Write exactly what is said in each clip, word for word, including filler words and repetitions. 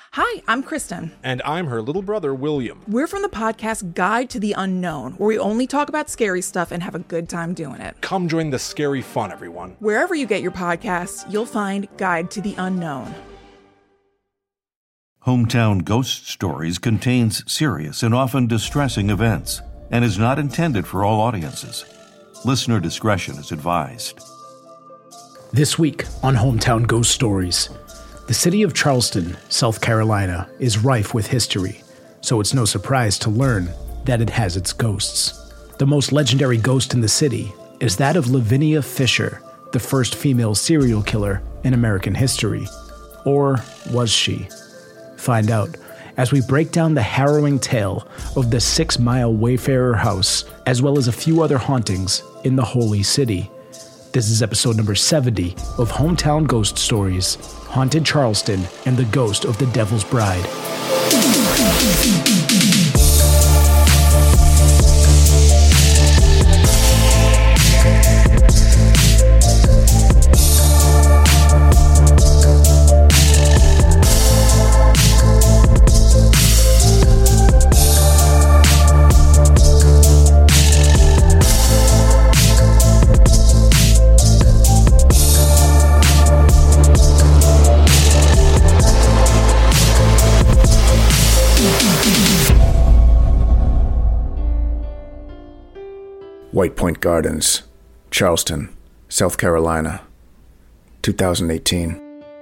Hi, I'm Kristen. And I'm her little brother, William. We're from the podcast Guide to the Unknown, where we only talk about scary stuff and have a good time doing it. Come join the scary fun, everyone. Wherever you get your podcasts, you'll find Guide to the Unknown. Hometown Ghost Stories contains serious and often distressing events and is not intended for all audiences. Listener discretion is advised. This week on Hometown Ghost Stories, the city of Charleston, South Carolina, is rife with history, so it's no surprise to learn that it has its ghosts. The most legendary ghost in the city is that of Lavinia Fisher, the first female serial killer in American history. Or was she? Find out as we break down the harrowing tale of the Six Mile Wayfarer House, as well as a few other hauntings in the Holy City. This is episode number seventy of Hometown Ghost Stories, Haunted Charleston and the Ghost of the Devil's Bride. White Point Gardens, Charleston, South Carolina, two thousand eighteen.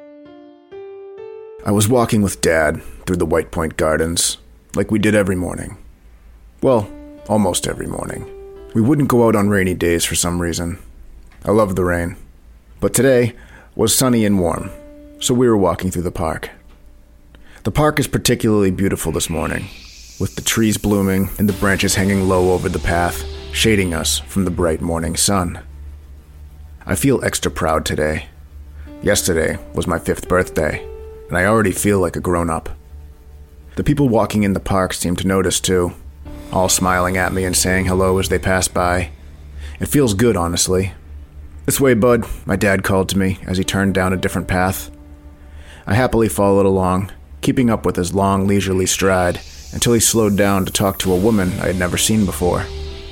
I was walking with Dad through the White Point Gardens, like we did every morning. Well, almost every morning. We wouldn't go out on rainy days for some reason. I love the rain. But today was sunny and warm, so we were walking through the park. The park is particularly beautiful this morning, with the trees blooming and the branches hanging low over the path, shading us from the bright morning sun. I feel extra proud today. Yesterday was my fifth birthday, and I already feel like a grown-up. The people walking in the park seem to notice too, all smiling at me and saying hello as they pass by. It feels good, honestly. "This way, bud," my dad called to me as he turned down a different path. I happily followed along, keeping up with his long, leisurely stride, until he slowed down to talk to a woman I had never seen before.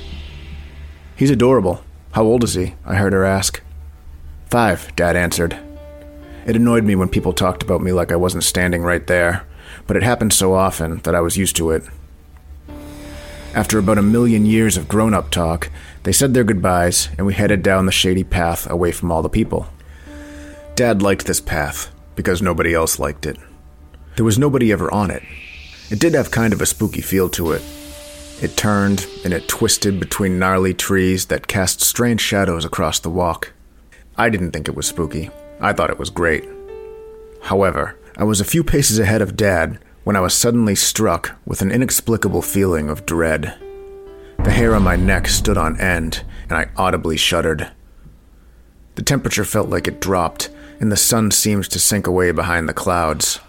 "He's adorable. How old is he?" I heard her ask. Five, Dad answered. It annoyed me when people talked about me like I wasn't standing right there, but it happened so often that I was used to it. After about a million years of grown-up talk, they said their goodbyes, and we headed down the shady path away from all the people. Dad liked this path, because nobody else liked it. There was nobody ever on it. It did have kind of a spooky feel to it. It turned and it twisted between gnarly trees that cast strange shadows across the walk. I didn't think it was spooky. I thought it was great. However, I was a few paces ahead of Dad when I was suddenly struck with an inexplicable feeling of dread. The hair on my neck stood on end, and I audibly shuddered. The temperature felt like it dropped, and the sun seemed to sink away behind the clouds.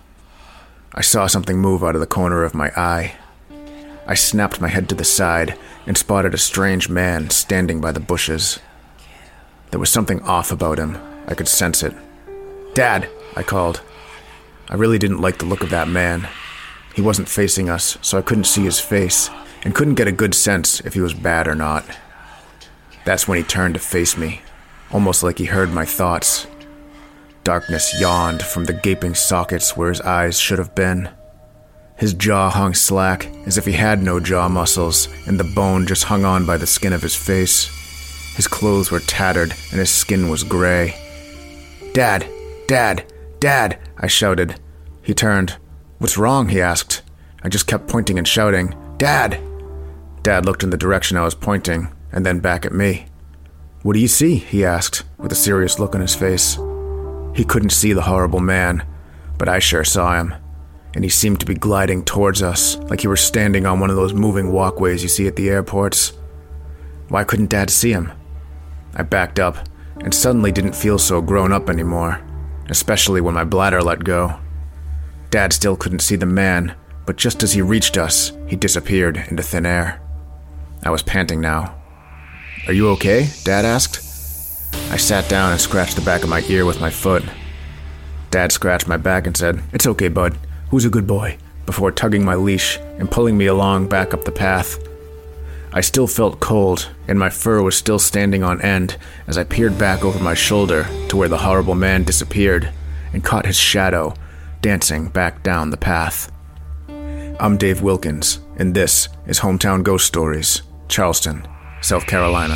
I saw something move out of the corner of my eye. I snapped my head to the side and spotted a strange man standing by the bushes. There was something off about him. I could sense it. "Dad," I called. I really didn't like the look of that man. He wasn't facing us, so I couldn't see his face and couldn't get a good sense if he was bad or not. That's when he turned to face me, almost like he heard my thoughts. Darkness yawned from the gaping sockets where his eyes should have been. His jaw hung slack, as if he had no jaw muscles, and the bone just hung on by the skin of his face. His clothes were tattered, and his skin was gray. "Dad! Dad! Dad!" I shouted. He turned. "What's wrong?" he asked. I just kept pointing and shouting, "Dad!" Dad looked in the direction I was pointing, and then back at me. "What do you see?" he asked, with a serious look on his face. He couldn't see the horrible man, but I sure saw him. And he seemed to be gliding towards us, like he were standing on one of those moving walkways you see at the airports. Why couldn't Dad see him? I backed up, and suddenly didn't feel so grown up anymore, especially when my bladder let go. Dad still couldn't see the man, but just as he reached us, he disappeared into thin air. I was panting now. "Are you okay?" Dad asked. I sat down and scratched the back of my ear with my foot. Dad scratched my back and said, "It's okay, bud. "Who's a good boy?" before tugging my leash and pulling me along back up the path. I still felt cold, and my fur was still standing on end as I peered back over my shoulder to where the horrible man disappeared and caught his shadow dancing back down the path. I'm Dave Wilkins, and this is Hometown Ghost Stories, Charleston, South Carolina.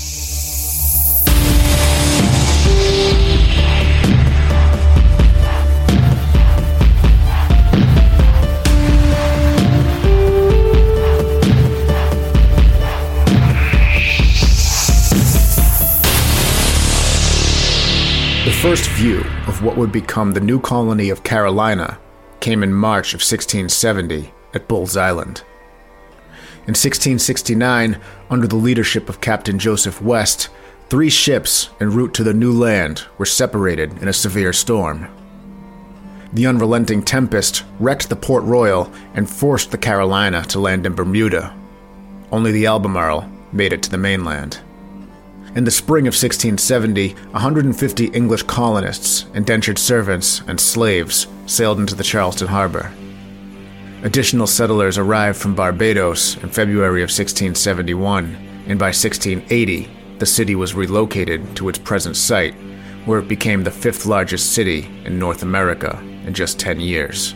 The first view of what would become the new colony of Carolina came in March of sixteen seventy at Bull's Island. In sixteen sixty-nine, under the leadership of Captain Joseph West, three ships en route to the new land were separated in a severe storm. The unrelenting tempest wrecked the Port Royal and forced the Carolina to land in Bermuda. Only the Albemarle made it to the mainland. In the spring of sixteen seventy, one hundred fifty English colonists, indentured servants, and slaves sailed into the Charleston harbor. Additional settlers arrived from Barbados in February of sixteen seventy-one, and by sixteen eighty, the city was relocated to its present site, where it became the fifth largest city in North America in just ten years.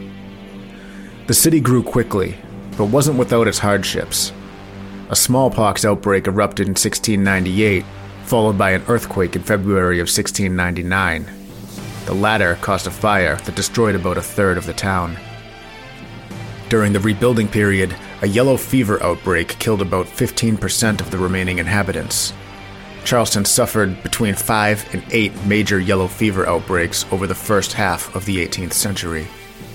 The city grew quickly, but wasn't without its hardships. A smallpox outbreak erupted in sixteen ninety-eight, followed by an earthquake in February of sixteen ninety-nine. The latter caused a fire that destroyed about a third of the town. During the rebuilding period, a yellow fever outbreak killed about fifteen percent of the remaining inhabitants. Charleston suffered between five and eight major yellow fever outbreaks over the first half of the eighteenth century.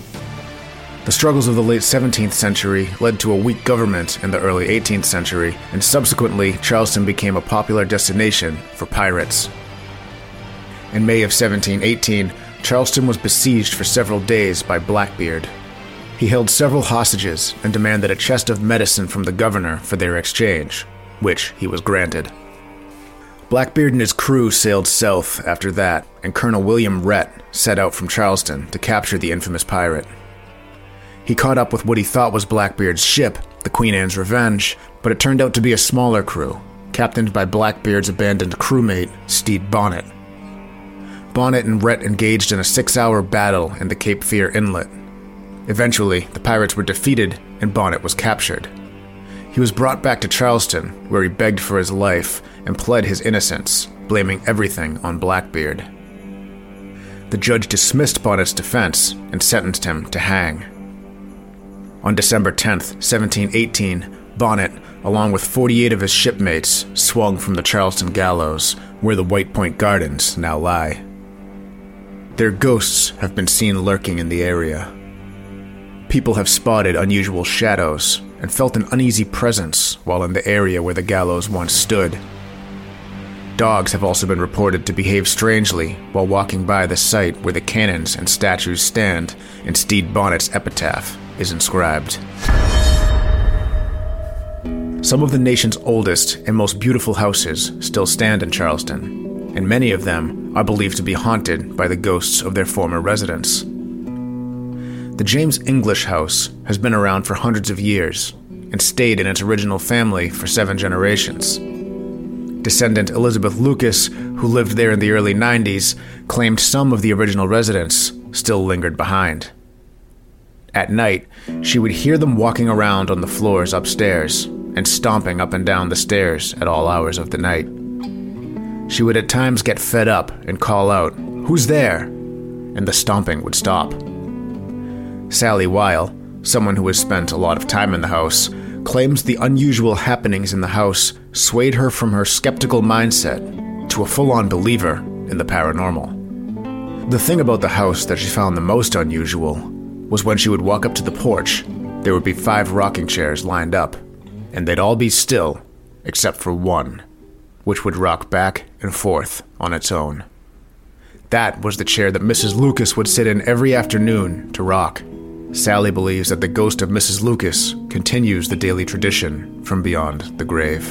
The struggles of the late seventeenth century led to a weak government in the early eighteenth century, and subsequently, Charleston became a popular destination for pirates. In May of seventeen eighteen, Charleston was besieged for several days by Blackbeard. He held several hostages and demanded a chest of medicine from the governor for their exchange, which he was granted. Blackbeard and his crew sailed south after that, and Colonel William Rhett set out from Charleston to capture the infamous pirate. He caught up with what he thought was Blackbeard's ship, the Queen Anne's Revenge, but it turned out to be a smaller crew, captained by Blackbeard's abandoned crewmate, Stede Bonnet. Bonnet and Rhett engaged in a six-hour battle in the Cape Fear Inlet. Eventually, the pirates were defeated and Bonnet was captured. He was brought back to Charleston, where he begged for his life and pled his innocence, blaming everything on Blackbeard. The judge dismissed Bonnet's defense and sentenced him to hang. On December tenth, seventeen eighteen, Bonnet, along with forty-eight of his shipmates, swung from the Charleston gallows, where the White Point Gardens now lie. Their ghosts have been seen lurking in the area. People have spotted unusual shadows and felt an uneasy presence while in the area where the gallows once stood. Dogs have also been reported to behave strangely while walking by the site where the cannons and statues stand and Stede Bonnet's epitaph is inscribed. Some of the nation's oldest and most beautiful houses still stand in Charleston, and many of them are believed to be haunted by the ghosts of their former residents. The James English House has been around for hundreds of years and stayed in its original family for seven generations. Descendant Elizabeth Lucas, who lived there in the early nineties, claimed some of the original residents still lingered behind. At night, she would hear them walking around on the floors upstairs and stomping up and down the stairs at all hours of the night. She would at times get fed up and call out, "Who's there?" and the stomping would stop. Sally Weil, someone who has spent a lot of time in the house, claims the unusual happenings in the house swayed her from her skeptical mindset to a full-on believer in the paranormal. The thing about the house that she found the most unusual was when she would walk up to the porch, there would be five rocking chairs lined up, and they'd all be still, except for one, which would rock back and forth on its own. That was the chair that Missus Lucas would sit in every afternoon to rock. Sally believes that the ghost of Missus Lucas continues the daily tradition from beyond the grave.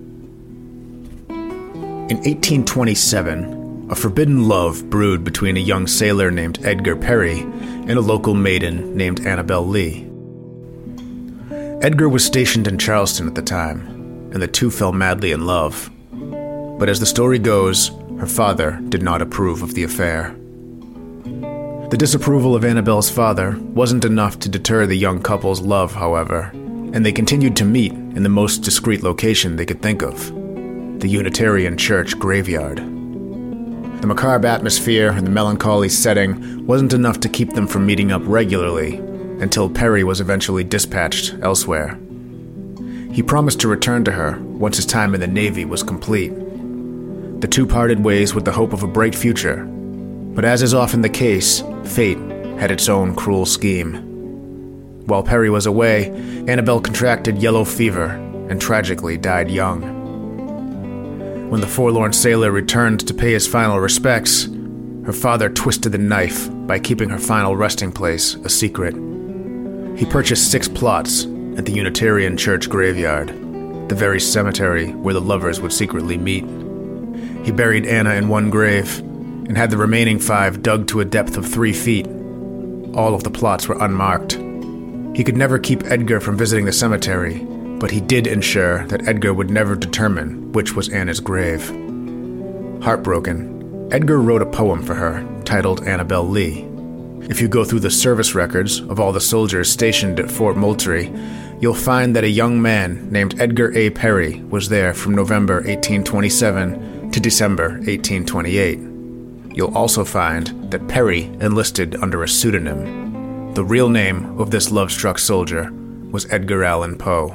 In eighteen twenty-seven, a forbidden love brewed between a young sailor named Edgar Perry and a local maiden named Annabelle Lee. Edgar was stationed in Charleston at the time, and the two fell madly in love. But as the story goes, her father did not approve of the affair. The disapproval of Annabelle's father wasn't enough to deter the young couple's love, however, and they continued to meet in the most discreet location they could think of, the Unitarian Church graveyard. The macabre atmosphere and the melancholy setting wasn't enough to keep them from meeting up regularly until Perry was eventually dispatched elsewhere. He promised to return to her once his time in the Navy was complete. The two parted ways with the hope of a bright future, but as is often the case, fate had its own cruel scheme. While Perry was away, Annabelle contracted yellow fever and tragically died young. When the forlorn sailor returned to pay his final respects, her father twisted the knife by keeping her final resting place a secret. He purchased six plots at the Unitarian Church graveyard, the very cemetery where the lovers would secretly meet. He buried Anna in one grave and had the remaining five dug to a depth of three feet. All of the plots were unmarked. He could never keep Edgar from visiting the cemetery, but he did ensure that Edgar would never determine which was Anna's grave. Heartbroken, Edgar wrote a poem for her titled Annabelle Lee. If you go through the service records of all the soldiers stationed at Fort Moultrie, you'll find that a young man named Edgar A. Perry was there from November eighteen twenty-seven to December eighteen twenty-eight. You'll also find that Perry enlisted under a pseudonym. The real name of this love-struck soldier was Edgar Allan Poe.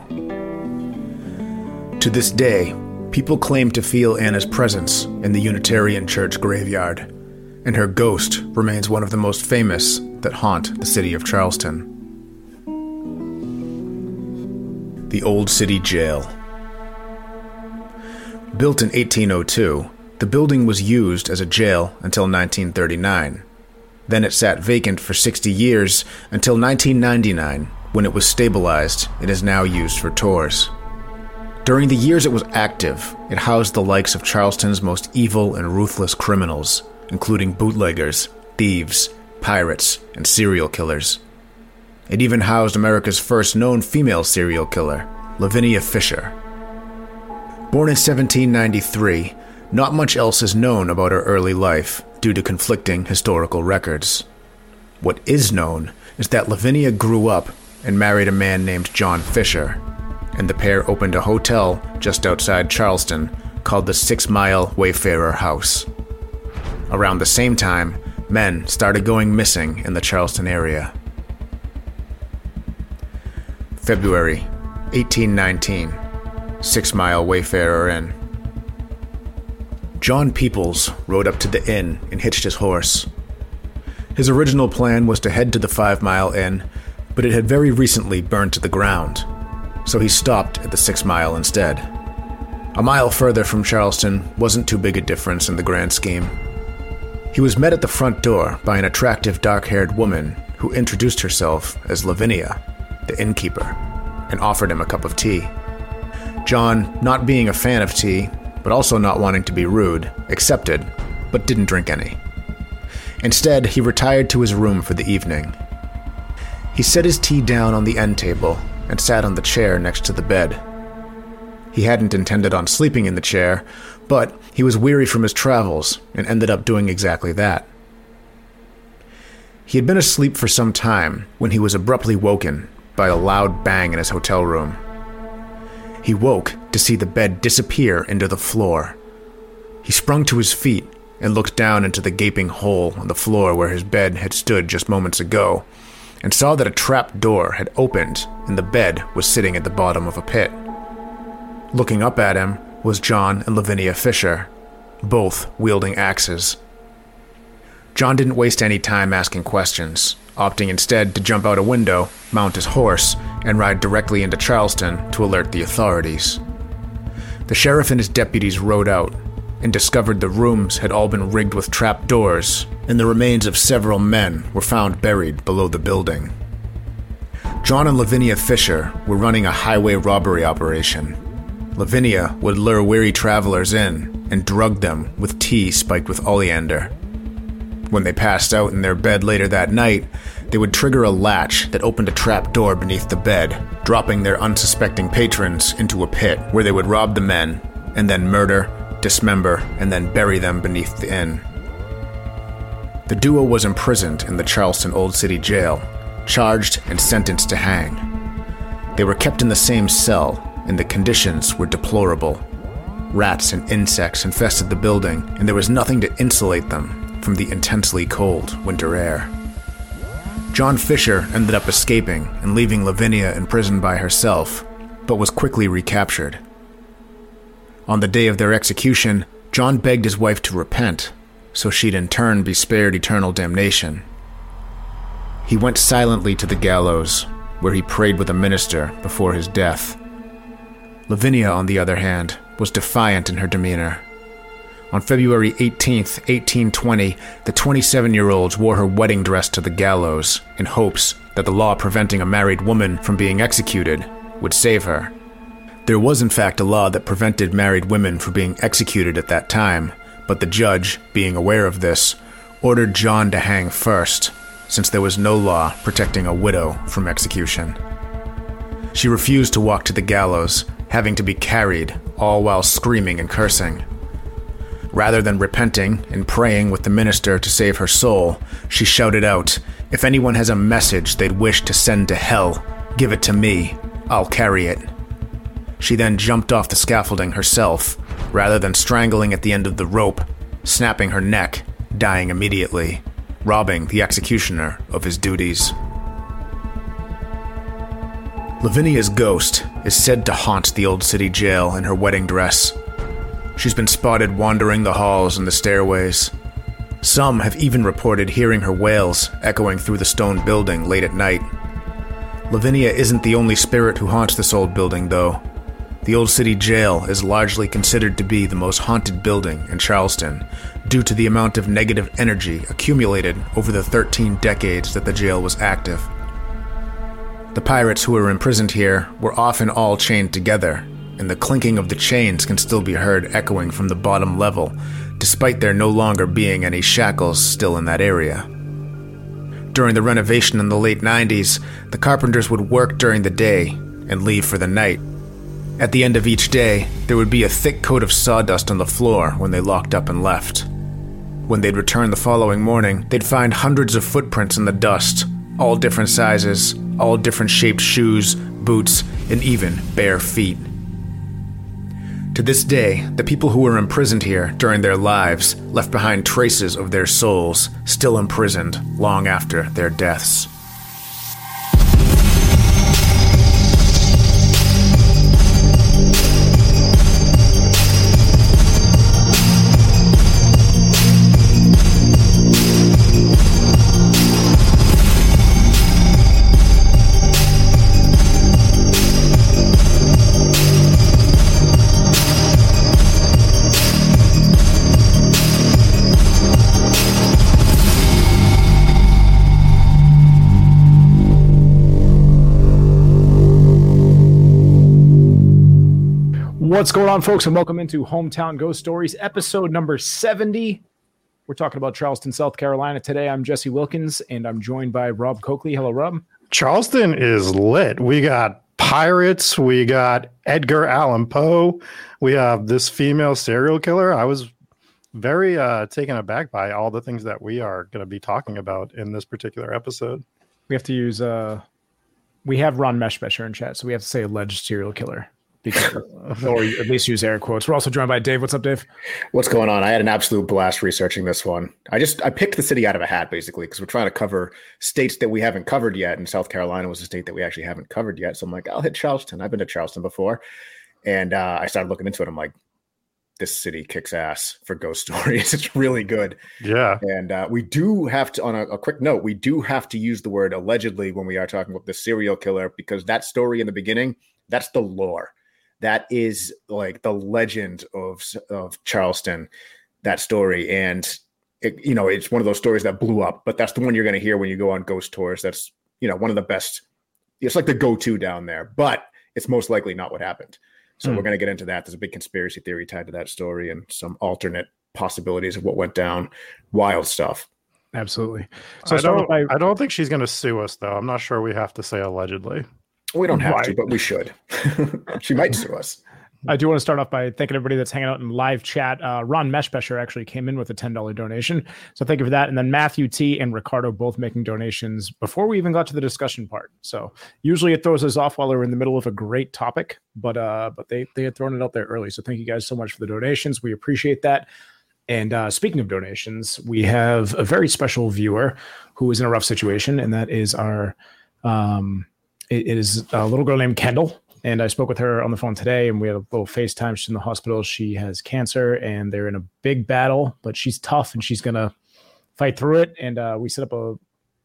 To this day, people claim to feel Anna's presence in the Unitarian Church graveyard, and her ghost remains one of the most famous that haunt the city of Charleston. The Old City Jail. Built in eighteen oh two, the building was used as a jail until nineteen thirty-nine. Then it sat vacant for sixty years until nineteen ninety-nine, when it was stabilized and is now used for tours. During the years it was active, it housed the likes of Charleston's most evil and ruthless criminals, including bootleggers, thieves, pirates, and serial killers. It even housed America's first known female serial killer, Lavinia Fisher. Born in seventeen ninety-three, not much else is known about her early life due to conflicting historical records. What is known is that Lavinia grew up and married a man named John Fisher, and the pair opened a hotel just outside Charleston called the Six Mile Wayfarer House. Around the same time, men started going missing in the Charleston area. February eighteen nineteen, Six Mile Wayfarer Inn. John Peoples rode up to the inn and hitched his horse. His original plan was to head to the Five Mile Inn, but it had very recently burned to the ground, so he stopped at the Six Mile instead. A mile further from Charleston wasn't too big a difference in the grand scheme. He was met at the front door by an attractive dark-haired woman who introduced herself as Lavinia, the innkeeper, and offered him a cup of tea. John, not being a fan of tea, but also not wanting to be rude, accepted, but didn't drink any. Instead, he retired to his room for the evening. He set his tea down on the end table and sat on the chair next to the bed. He hadn't intended on sleeping in the chair, but he was weary from his travels and ended up doing exactly that. He had been asleep for some time when he was abruptly woken by a loud bang in his hotel room. He woke to see the bed disappear into the floor. He sprung to his feet and looked down into the gaping hole on the floor where his bed had stood just moments ago, and saw that a trap door had opened and the bed was sitting at the bottom of a pit. Looking up at him was John and Lavinia Fisher, both wielding axes. John didn't waste any time asking questions, opting instead to jump out a window, mount his horse, and ride directly into Charleston to alert the authorities. The sheriff and his deputies rode out and discovered the rooms had all been rigged with trap doors, and the remains of several men were found buried below the building. John and Lavinia Fisher were running a highway robbery operation. Lavinia would lure weary travelers in and drug them with tea spiked with oleander. When they passed out in their bed later that night, They would trigger a latch that opened a trap door beneath the bed, dropping their unsuspecting patrons into a pit where they would rob the men and then murder, dismember, and then bury them beneath the inn. The duo was imprisoned in the Charleston Old City Jail, charged and sentenced to hang. They were kept in the same cell, and the conditions were deplorable. Rats and insects infested the building, and there was nothing to insulate them from the intensely cold winter air. John Fisher ended up escaping and leaving Lavinia in prison by herself, but was quickly recaptured. On the day of their execution, John begged his wife to repent, so she'd in turn be spared eternal damnation. He went silently to the gallows, where he prayed with a minister before his death. Lavinia, on the other hand, was defiant in her demeanor. On February eighteenth, eighteen twenty, the twenty-seven-year-old wore her wedding dress to the gallows in hopes that the law preventing a married woman from being executed would save her. There was in fact a law that prevented married women from being executed at that time, but the judge, being aware of this, ordered John to hang first, since there was no law protecting a widow from execution. She refused to walk to the gallows, having to be carried, all while screaming and cursing. Rather than repenting and praying with the minister to save her soul, she shouted out, "If anyone has a message they'd wish to send to hell, give it to me. I'll carry it." She then jumped off the scaffolding herself, rather than strangling at the end of the rope, snapping her neck, dying immediately, robbing the executioner of his duties. Lavinia's ghost is said to haunt the Old City Jail in her wedding dress. She's been spotted wandering the halls and the stairways. Some have even reported hearing her wails echoing through the stone building late at night. Lavinia isn't the only spirit who haunts this old building, though. The Old City Jail is largely considered to be the most haunted building in Charleston, due to the amount of negative energy accumulated over the thirteen decades that the jail was active. The pirates who were imprisoned here were often all chained together, and the clinking of the chains can still be heard echoing from the bottom level, despite there no longer being any shackles still in that area. During the renovation in the late nineties, the carpenters would work during the day and leave for the night. At the end of each day, there would be a thick coat of sawdust on the floor when they locked up and left. When they'd return the following morning, they'd find hundreds of footprints in the dust, all different sizes, all different shaped shoes, boots, and even bare feet. To this day, the people who were imprisoned here during their lives left behind traces of their souls, still imprisoned long after their deaths. What's going on, folks, and welcome into Hometown Ghost Stories, episode number seventy. We're talking about Charleston, South Carolina. Today, I'm Jesse Wilkins, and I'm joined by Rob Coakley. Hello, Rob. Charleston is lit. We got pirates. We got Edgar Allan Poe. We have this female serial killer. I was very uh, taken aback by all the things that we are going to be talking about in this particular episode. We have to use, uh, we have Ron Meshbesher in chat, so we have to say alleged serial killer. Because, or at least use air quotes. We're also joined by Dave. What's up, Dave? What's going on? I had an absolute blast researching this one. I just I picked the city out of a hat, basically, because we're trying to cover states that we haven't covered yet, and South Carolina was a state that we actually haven't covered yet. So I'm like, I'll hit Charleston. I've been to Charleston before, and uh, I started looking into it. I'm like, this city kicks ass for ghost stories. It's really good. Yeah. And uh, we do have to, on a, a quick note, we do have to use the word allegedly when we are talking about the serial killer, because that story in the beginning, that's the lore. That is like the legend of of Charleston, that story. And, it, you know, it's one of those stories that blew up, but that's the one you're going to hear when you go on ghost tours. That's, you know, one of the best. It's like the go-to down there, but it's most likely not what happened. So mm. we're going to get into that. There's a big conspiracy theory tied to that story and some alternate possibilities of what went down. Wild stuff. Absolutely. So I start don't. by, I don't think she's going to sue us, though. I'm not sure we have to say allegedly. We don't have to, Right. but we should. She might sue us. I do want to start off by thanking everybody that's hanging out in live chat. Uh, Ron Meshbesher actually came in with a ten dollars donation. So thank you for that. And then Matthew T and Ricardo both making donations before we even got to the discussion part. So usually it throws us off while we're in the middle of a great topic, but uh, but they, they had thrown it out there early. So thank you guys so much for the donations. We appreciate that. And uh, speaking of donations, we have a very special viewer who is in a rough situation, and that is our um, it, it is a little girl named Kendall. And I spoke with her on the phone today, and we had a little FaceTime. She's in the hospital. She has cancer, and they're in a big battle, but she's tough, and she's going to fight through it. And uh, we set up a,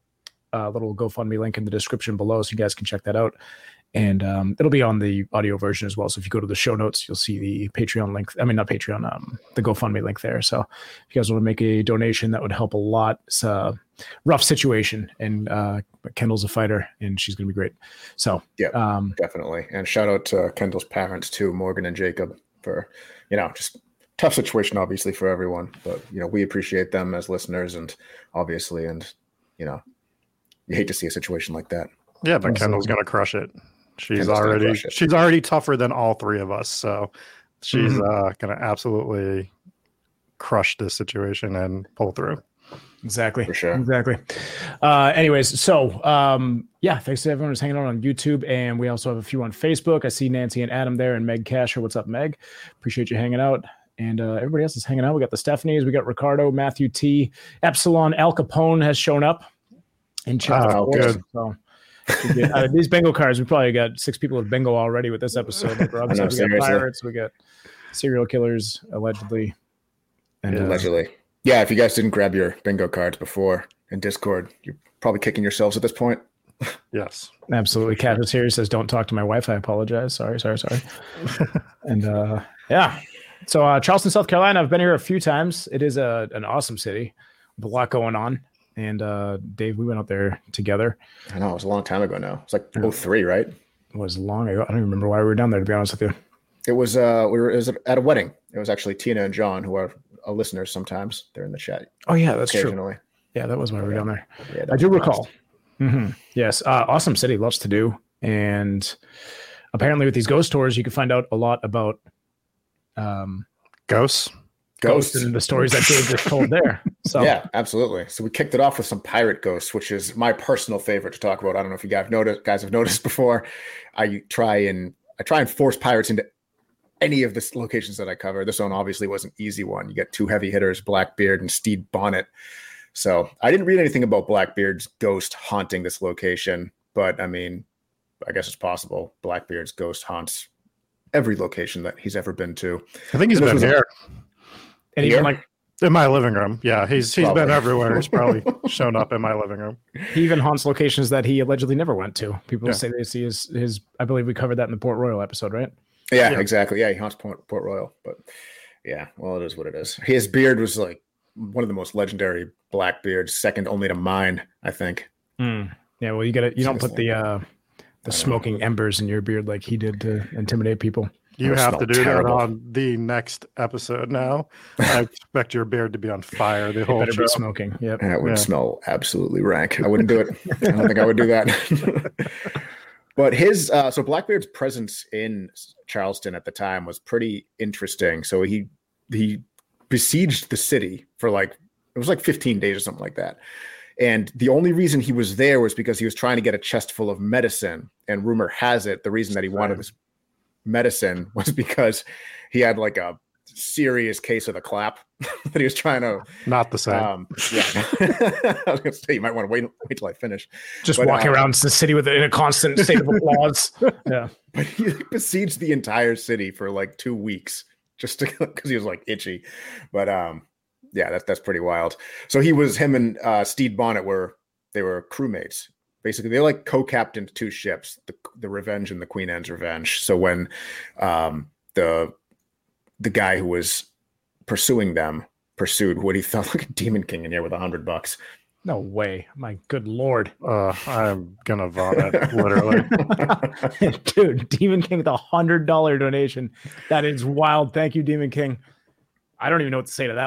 a little GoFundMe link in the description below, so you guys can check that out. And um, it'll be on the audio version as well. So if you go to the show notes, you'll see the Patreon link. I mean, not Patreon, um, the GoFundMe link there. So if you guys want to make a donation, that would help a lot. It's a rough situation, and uh, Kendall's a fighter, and she's going to be great. So Yeah, um, definitely. And shout out to Kendall's parents too, Morgan and Jacob, for, you know, just tough situation, obviously, for everyone. But, you know, we appreciate them as listeners, and obviously, and, you know, you hate to see a situation like that. Yeah, but Kendall's going to crush it. She's Kendall's gonna already crush it. she's already tougher than all three of us. So she's Mhm. uh, going to absolutely crush this situation and pull through. Exactly. For sure. Exactly. Uh, anyways, so um, yeah, thanks to everyone who's hanging out on YouTube, and we also have a few on Facebook. I see Nancy and Adam there, and Meg Casher. What's up, Meg? Appreciate you hanging out. And uh, everybody else is hanging out. We got the Stephanies, we got Ricardo, Matthew T, Epsilon, Al Capone has shown up in chat. Oh, good. So out of these bingo cards, we probably got six people with bingo already with this episode. Like Rob I know, said, we got seriously. pirates, we got serial killers, allegedly. And, uh, Allegedly. Yeah, if you guys didn't grab your bingo cards before in Discord, you're probably kicking yourselves at this point. Yes. Absolutely. Cassius here says, don't talk to my wife. I apologize. Sorry, sorry, sorry. and uh, yeah. So uh, Charleston, South Carolina, I've been here a few times. It is a, an awesome city with a lot going on. And uh, Dave, we went out there together. I know, it was a long time ago now. It's like oh three, right? It was long ago. I don't even remember why we were down there, to be honest with you. It was uh we were it was at a wedding. It was actually Tina and John, who are uh, listeners sometimes. They're in the chat Oh, yeah, that's true. occasionally. Yeah, that was why we were down there. Yeah, I that's do a blast. recall. Mhm. Yes. Uh, awesome city. Lots to do. And apparently with these ghost tours, you can find out a lot about um, Ghosts. Ghosts. and the stories that Dave just told there. So Yeah, absolutely. So we kicked it off with some pirate ghosts, which is my personal favorite to talk about. I don't know if you guys noticed, guys have noticed before. I try and I try and force pirates into any of the locations that I cover. This one obviously was an easy one. You get two heavy hitters, Blackbeard and Steed Bonnet. So I didn't read anything about Blackbeard's ghost haunting this location, but I mean, I guess it's possible. Blackbeard's ghost haunts every location that he's ever been to. I think he's This been was a- here and even Here? like in my living room. Yeah, he's he's Probably. been everywhere. He's probably shown up in my living room. he even haunts locations that he allegedly never went to. People Yeah. say they see his his. I believe we covered that in the Port Royal episode, right? Yeah, Yeah. exactly. Yeah, he haunts Port, Port Royal, but yeah, well, it is what it is. His beard was like one of the most legendary black beards, second only to mine, I think. Yeah. Well, you get it. You don't put the uh, the smoking embers in your beard like he did to intimidate people. You It have to smelled do terrible. that on the next episode now. I expect your beard to be on fire the whole Better show. be smoking. Yep. That would Yeah. smell absolutely rank. I wouldn't do it. I don't think I would do that. But his uh, so Blackbeard's presence in Charleston at the time was pretty interesting. So he he besieged the city for like it was like fifteen days or something like that. And the only reason he was there was because he was trying to get a chest full of medicine. And rumor has it the reason that he wanted Right. this medicine was because he had like a serious case of the clap that he was trying to Not the same. um, yeah. I was gonna say you might want to wait wait till I finish. Just But, walking uh, around the city with in a constant state of applause. Yeah. But he besieged the entire city for like two weeks just because he was like itchy. But um, yeah, that's that's pretty wild. So he was him and uh, Steed Bonnet were they were crewmates. Basically, they like co-captained two ships, the the Revenge and the Queen Anne's Revenge. So when um, the the guy who was pursuing them pursued what he felt like a Demon King in here with a hundred bucks. No way. My good Lord. Uh, I'm gonna vomit, literally. Dude, Demon King with a hundred dollar donation. That is wild. Thank you, Demon King. I don't even know what to say to that one.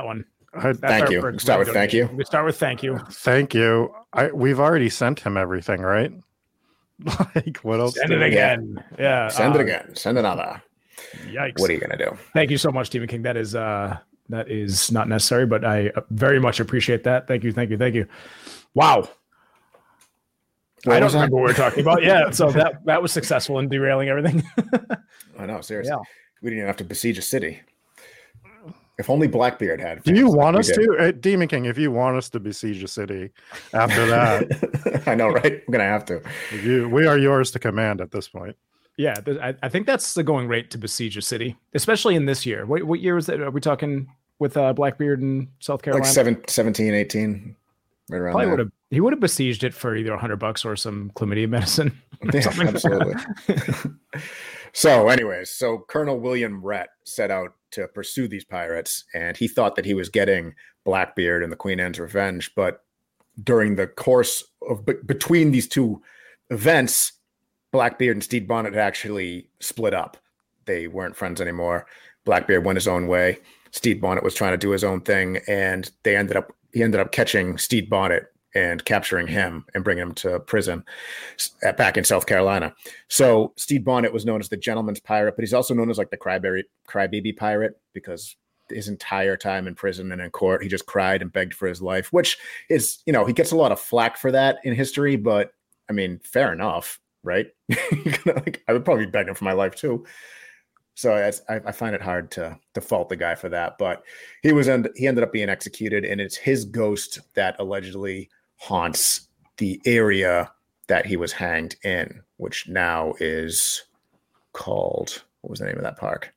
I, Thank our you. first Start with red thank you. donation. We start with thank you. thank you. I we've already sent him everything, right? Like, what else? Send do it we- again. Yeah. Send it uh, again. Send another. Yikes. What are you gonna do? Thank you so much, Stephen King. That is uh that is not necessary, but I very much appreciate that. Thank you, thank you, thank you. Wow. What I don't was that? remember what we we're talking about. Yeah, so that that was successful in derailing everything. I know, seriously. Yeah. We didn't even have to besiege a city. If only Blackbeard had. Do you fans like want we us did. to, uh, Demon King? If you want us to besiege a city, after that, I know, right? I'm gonna have to. you we are yours to command at this point. Yeah, th- I, I think that's the going rate to besiege a city, especially in this year. What, what year was that? Are we talking with uh, Blackbeard in South Carolina? Like seven, seventeen, eighteen, right around Probably there. would have. He would have besieged it for either a hundred bucks or some chlamydia medicine. or Yeah, something. absolutely. So, anyways, so Colonel William Rhett set out to pursue these pirates, and he thought that he was getting Blackbeard and the Queen Anne's Revenge. But during the course of be- between these two events, Blackbeard and Stede Bonnet had actually split up. They weren't friends anymore. Blackbeard went his own way. Stede Bonnet was trying to do his own thing, and they ended up he ended up catching Stede Bonnet and capturing him and bringing him to prison s- back in South Carolina. So Stede Bonnet was known as the gentleman's pirate, but he's also known as like the crybaby, crybaby pirate because his entire time in prison and in court, he just cried and begged for his life, which is, you know, he gets a lot of flack for that in history, but I mean, fair enough, right? Like, I would probably be begging for my life too. So it's, I, I find it hard to to fault the guy for that, but he was end, he ended up being executed, and it's his ghost that allegedly haunts the area that he was hanged in, which now is called, what was the name of that park?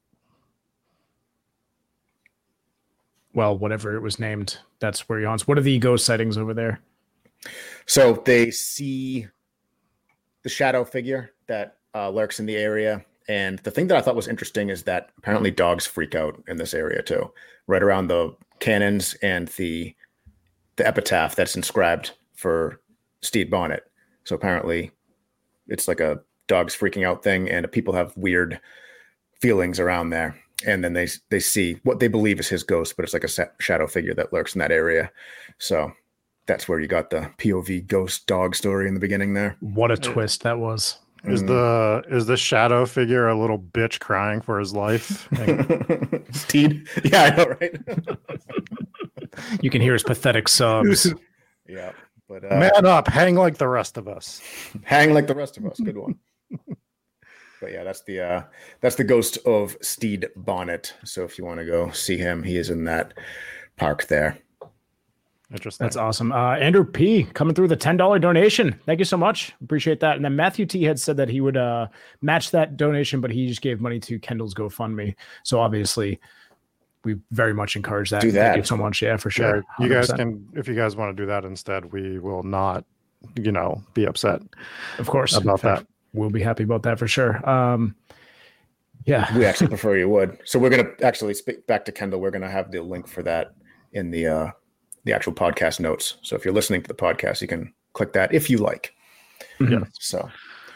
Well, whatever it was named, that's where he haunts. What are the ghost sightings over there? So they see the shadow figure that uh, lurks in the area. And the thing that I thought was interesting is that apparently dogs freak out in this area too, right around the cannons and the the epitaph that's inscribed for Stede Bonnet. So apparently it's like a dogs freaking out thing, and people have weird feelings around there. And then they they see what they believe is his ghost, but it's like a sa- shadow figure that lurks in that area. So that's where you got the P O V ghost dog story in the beginning there. What a twist that was. Is the is the shadow figure a little bitch crying for his life? Steed? Yeah, I know, right? You can hear his pathetic sobs. Yeah. But uh, Man up, hang like the rest of us. hang like the rest of us. Good one. But yeah, that's the uh, that's the ghost of Stede Bonnet. So if you want to go see him, he is in that park there. Interesting. That's awesome. Uh, Andrew P. coming through the ten dollars donation. Thank you so much. Appreciate that. And then Matthew T. had said that he would uh, match that donation, but he just gave money to Kendall's GoFundMe. So obviously, we very much encourage that. Do that. Thank you so much. Yeah, for Yeah, sure. you guys one hundred percent. can, if you guys want to do that instead, we will not, you know, be upset Of course. about that. We'll be happy about that for sure. Um, yeah. We actually prefer you would. So we're gonna actually speak back to Kendall. We're gonna have the link for that in the uh, the actual podcast notes. So if you're listening to the podcast, you can click that if you like. Mhm. So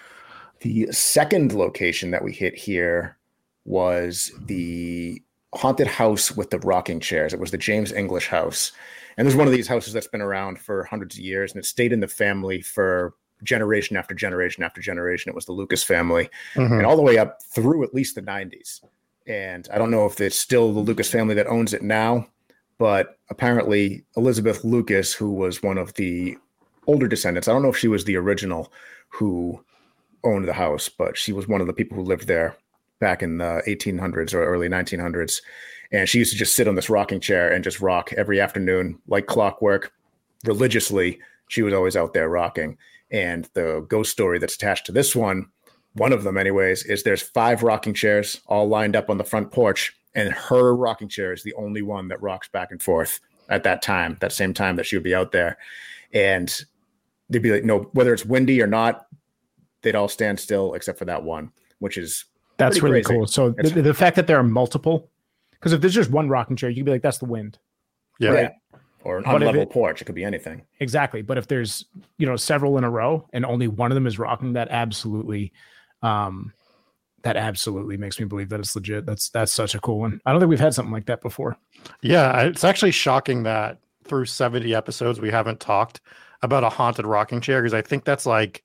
the second location that we hit here was the haunted house with the rocking chairs. It was the James English house. And there's one of these houses that's been around for hundreds of years, and it stayed in the family for generation after generation after generation. It was the Lucas family, Mhm. and all the way up through at least the nineties. And I don't know if it's still the Lucas family that owns it now, but apparently Elizabeth Lucas, who was one of the older descendants, I don't know if she was the original who owned the house, but she was one of the people who lived there back in the eighteen hundreds or early nineteen hundreds. And she used to just sit on this rocking chair and just rock every afternoon like clockwork. Religiously, she was always out there rocking. And the ghost story that's attached to this one, one of them anyways, is there's five rocking chairs all lined up on the front porch, and her rocking chair is the only one that rocks back and forth at that time, that same time that she would be out there. And they'd be like, no, whether it's windy or not, they'd all stand still except for that one, which is That's pretty really crazy. cool. So the, It's- the fact that there are multiple, because if there's just one rocking chair, you could be like, that's the wind. Yeah. right. Or an But if unlevel it- porch. It could be anything. Exactly. But if there's, you know, several in a row and only one of them is rocking, that absolutely, um, that absolutely makes me believe that it's legit. That's that's such a cool one. I don't think we've had something like that before. Yeah, it's actually shocking that through seventy episodes we haven't talked about a haunted rocking chair, because I think that's like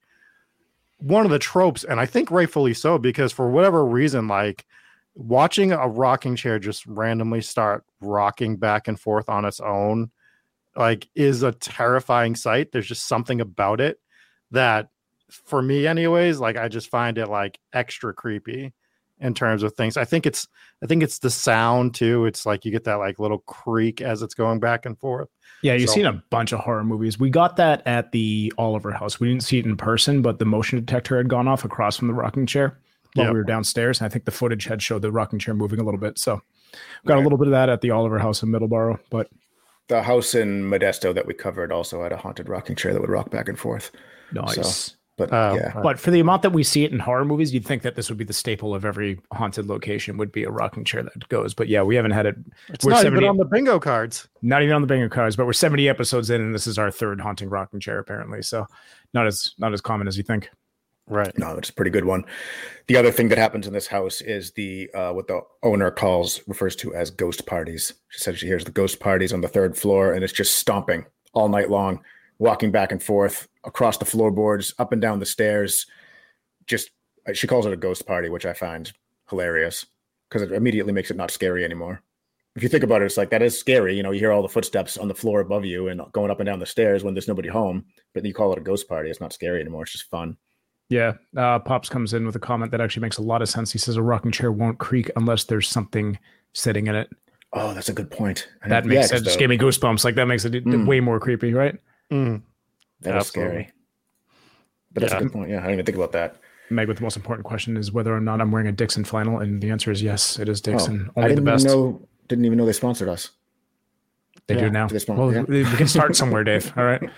one of the tropes, and I think rightfully so, because for whatever reason, like watching a rocking chair just randomly start rocking back and forth on its own, like, is a terrifying sight. There's just something about it that, for me anyways, like I just find it like extra creepy in terms of things. I think it's I think it's the sound too. It's like you get that like little creak as it's going back and forth. Yeah, you've So- seen a bunch of horror movies. We got that at the Oliver House. We didn't see it in person, but the motion detector had gone off across from the rocking chair while Yep. we were downstairs. And I think the footage had showed the rocking chair moving a little bit. So we got Right. a little bit of that at the Oliver House in Middleborough. But The house in Modesto that we covered also had a haunted rocking chair that would rock back and forth. nice. So, but Oh, yeah, But for the amount that we see it in horror movies, you'd think that this would be the staple of every haunted location would be a rocking chair that goes. But yeah, we haven't had it. It's we're not seventy even on the bingo cards. not even on the bingo cards, but we're seventy episodes in, and this is our third haunting rocking chair apparently. So not as not as common as you think. Right. no, it's a pretty good one. The other thing that happens in this house is the uh, what the owner calls refers to as ghost parties. She said she hears the ghost parties on the third floor, and it's just stomping all night long, walking back and forth across the floorboards, up and down the stairs. Just she calls it a ghost party, which I find hilarious because it immediately makes it not scary anymore. If you think about it, it's like that is scary. You know, you hear all the footsteps on the floor above you and going up and down the stairs when there's nobody home, but you call it a ghost party. It's not scary anymore. It's just fun. Yeah, uh, Pops comes in with a comment that actually makes a lot of sense. He says a rocking chair won't creak unless there's something sitting in it. Oh, that's a good point. I That didn't- makes yeah, sense. 'cause Just the- gave me goosebumps. Like that makes it Mm. way more creepy, right? Mm. That is Absolutely. scary. But that's Yeah. a good point. Yeah, I didn't even think about that. Meg, with the most important question is whether or not I'm wearing a Dixon flannel, and the answer is yes, it is Dixon. Oh, I Only the didn't best. even know. Didn't even know they sponsored us. They Yeah, do now. to this point, Well, yeah. we can start somewhere, Dave. All right.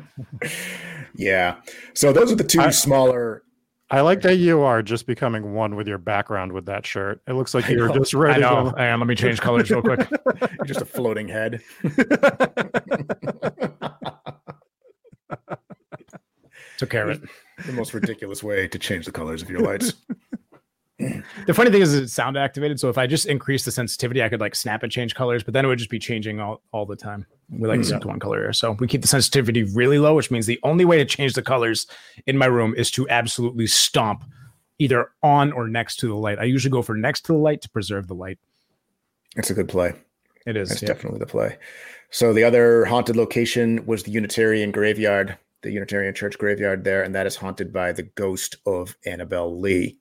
Yeah. So those are the two I- smaller. I like that you are just becoming one with your background with that shirt. It looks like I you're know. just I ready know. to Hang on, let me change colors real quick. Just a floating head. It's a carrot. The most ridiculous way to change the colors of your lights. The funny thing is it's sound activated. So if I just increase the sensitivity, I could like snap and change colors, but then it would just be changing all, all the time. We like to stick to one color here. So we keep the sensitivity really low, which means the only way to change the colors in my room is to absolutely stomp either on or next to the light. I usually go for next to the light to preserve the light. It's a good play. It is. That's yeah. definitely the play. So the other haunted location was the Unitarian graveyard, the Unitarian church graveyard there, and that is haunted by the ghost of Annabelle Lee,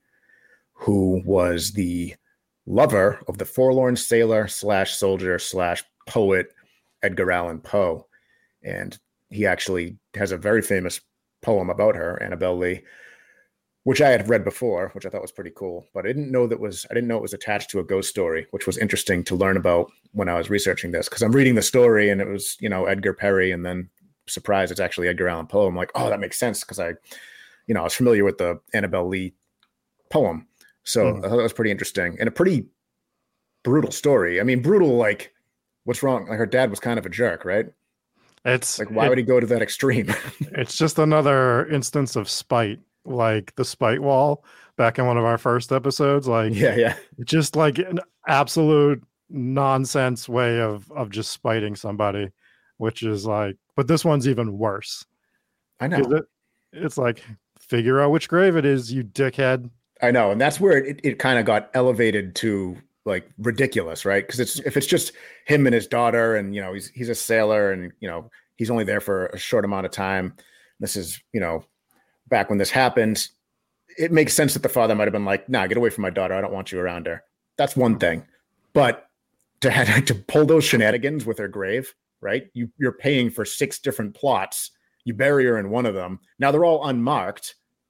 who was the lover of the forlorn sailor slash soldier slash poet Edgar Allan Poe. And he actually has a very famous poem about her, Annabelle Lee, which I had read before, which I thought was pretty cool. But I didn't know that was I didn't know it was attached to a ghost story, which was interesting to learn about when I was researching this. Because I'm reading the story and it was, you know, Edgar Perry, and then surprised it's actually Edgar Allan Poe. I'm like, oh, that makes sense because I, you know, I was familiar with the Annabelle Lee poem. So Mhm. I thought that was pretty interesting and a pretty brutal story. I mean, brutal, like, what's wrong? Like, her dad was kind of a jerk, right? It's Like, why it- would he go to that extreme? it's just another instance of spite, like the spite wall back in one of our first episodes. Like, yeah, yeah. just like an absolute nonsense way of of just spiting somebody, which is like, but this one's even worse. I 'Cause know. It, it's like, figure out which grave it is, you dickhead. I know. And that's where it, it kind of got elevated to like ridiculous, right? Because it's if it's just him and his daughter, and you know, he's he's a sailor, and you know, he's only there for a short amount of time. This is, you know, back when this happened, it makes sense that the father might have been like, nah, get away from my daughter. I don't want you around her. That's one thing. But to have to pull those shenanigans with her grave, right? You you're paying for six different plots. You bury her in one of them. Now they're all unmarked.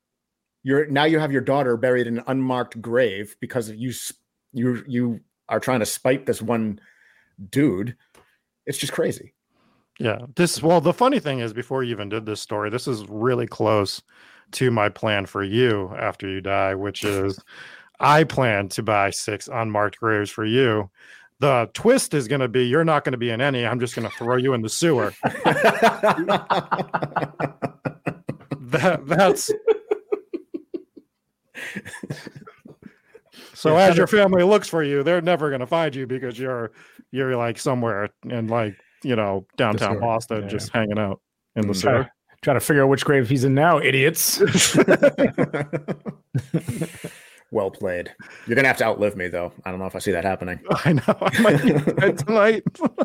You're now you have your daughter buried in an unmarked grave because you s- you you are trying to spite this one dude. It's just crazy. Yeah. This, well, the funny thing is, before you even did this story, this is really close to my plan for you after you die, which is I plan to buy six unmarked graves for you. The twist is going to be you're not going to be in any. I'm just going to throw you in the sewer. That that's So Yeah, as your family looks for you, they're never going to find you because you're you're like somewhere in like, you know, downtown sewer. Boston, Yeah. just hanging out in the Mm. sewer. Try to figure out which grave he's in now, idiots. Well played. You're gonna have to outlive me, though. I don't know if I see that happening. I know. I might be dead tonight.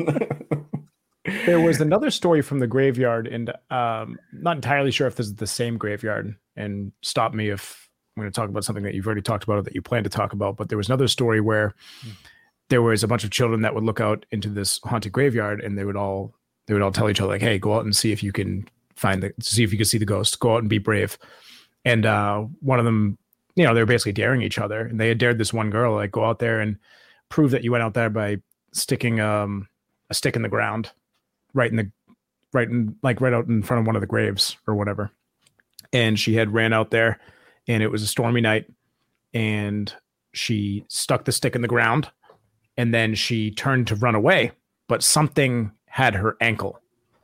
There was another story from the graveyard, and um, not entirely sure if this is the same graveyard. And stop me if I'm going to talk about something that you've already talked about or that you plan to talk about. But there was another story where there was a bunch of children that would look out into this haunted graveyard, and they would all they would all tell each other like, "Hey, go out and see if you can find the see if you can see the ghost. Go out and be brave." And uh, one of them, you know, they were basically daring each other, and they had dared this one girl like, "Go out there and prove that you went out there by sticking um, a stick in the ground." right in the right in like right out in front of one of the graves or whatever. And she had ran out there, and it was a stormy night, and she stuck the stick in the ground, and then she turned to run away, but something had her ankle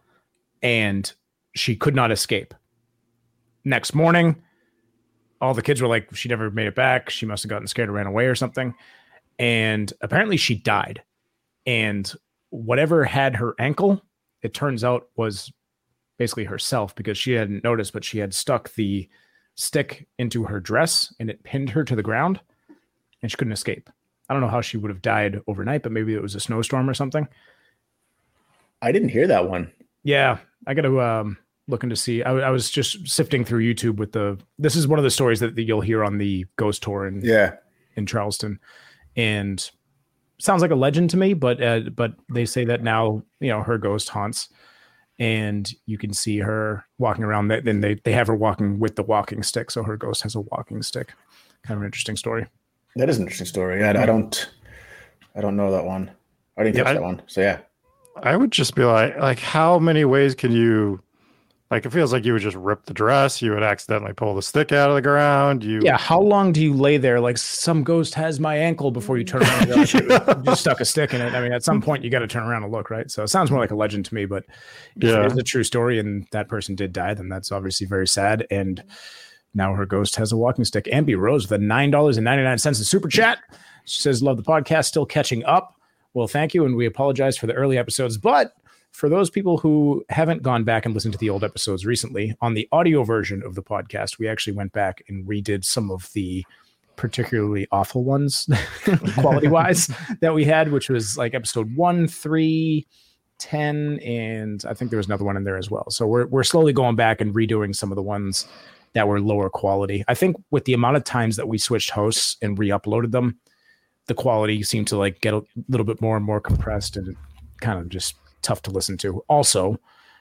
and she could not escape. Next morning, all the kids were like, she never made it back. She must have gotten scared and ran away or something. And apparently she died. And whatever had her ankle, it turns out was basically herself, because she hadn't noticed, but she had stuck the stick into her dress and it pinned her to the ground and she couldn't escape. I don't know how she would have died overnight, but maybe it was a snowstorm or something. I didn't hear that one. Yeah, I got to um, looking to see. I, I was just sifting through YouTube with the. This is one of the stories that, that you'll hear on the ghost tour in Yeah. in Charleston, and sounds like a legend to me. But uh, but they say that now, you know, her ghost haunts, and you can see her walking around. Then they they have her walking with the walking stick, so her ghost has a walking stick. Kind of an interesting story. That is an interesting story. I, I don't, I don't know that one. I didn't catch Yeah, I- that one. So yeah. I would just be like, like, how many ways can you, like, it feels like you would just rip the dress. You would accidentally pull the stick out of the ground. You, Yeah, how long do you lay there like some ghost has my ankle before you turn around and realize you just stuck a stick in it? I mean, at some point you got to turn around and look, right? So it sounds more like a legend to me, but if Yeah. it is a true story and that person did die, then that's obviously very sad. And now her ghost has a walking stick. Amby Rose with a nine dollars and ninety-nine cents in super chat. She says, love the podcast, still catching up. Well, thank you. And we apologize for the early episodes, but for those people who haven't gone back and listened to the old episodes recently, on the audio version of the podcast, we actually went back and redid some of the particularly awful ones, quality wise, that we had, which was like episode one, three, ten, and I think there was another one in there as well. So we're we're slowly going back and redoing some of the ones that were lower quality. I think with the amount of times that we switched hosts and re-uploaded them, the quality seemed to like get a little bit more and more compressed and kind of just tough to listen to. Also,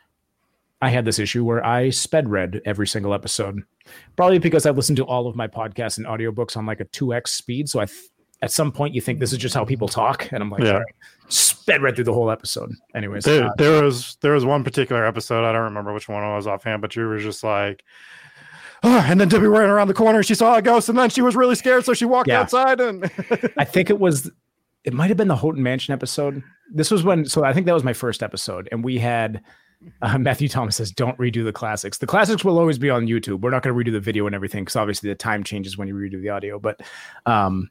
I had this issue where I sped read every single episode, probably because I listened to all of my podcasts and audiobooks on like a two X speed. So I, th- at some point you think this is just how people talk. And I'm like, Yeah. all right, sped read through the whole episode. Anyways. There, uh, there was there was one particular episode. I don't remember which one it was offhand, but you were just like, oh, and then Debbie ran around the corner. She saw a ghost, and then she was really scared, so she walked Yeah. outside. And I think it was, it might have been the Houghton Mansion episode. This was when, so I think that was my first episode. And we had, uh, Matthew Thomas says, don't redo the classics. The classics will always be on YouTube. We're not going to redo the video and everything, because obviously the time changes when you redo the audio. But um,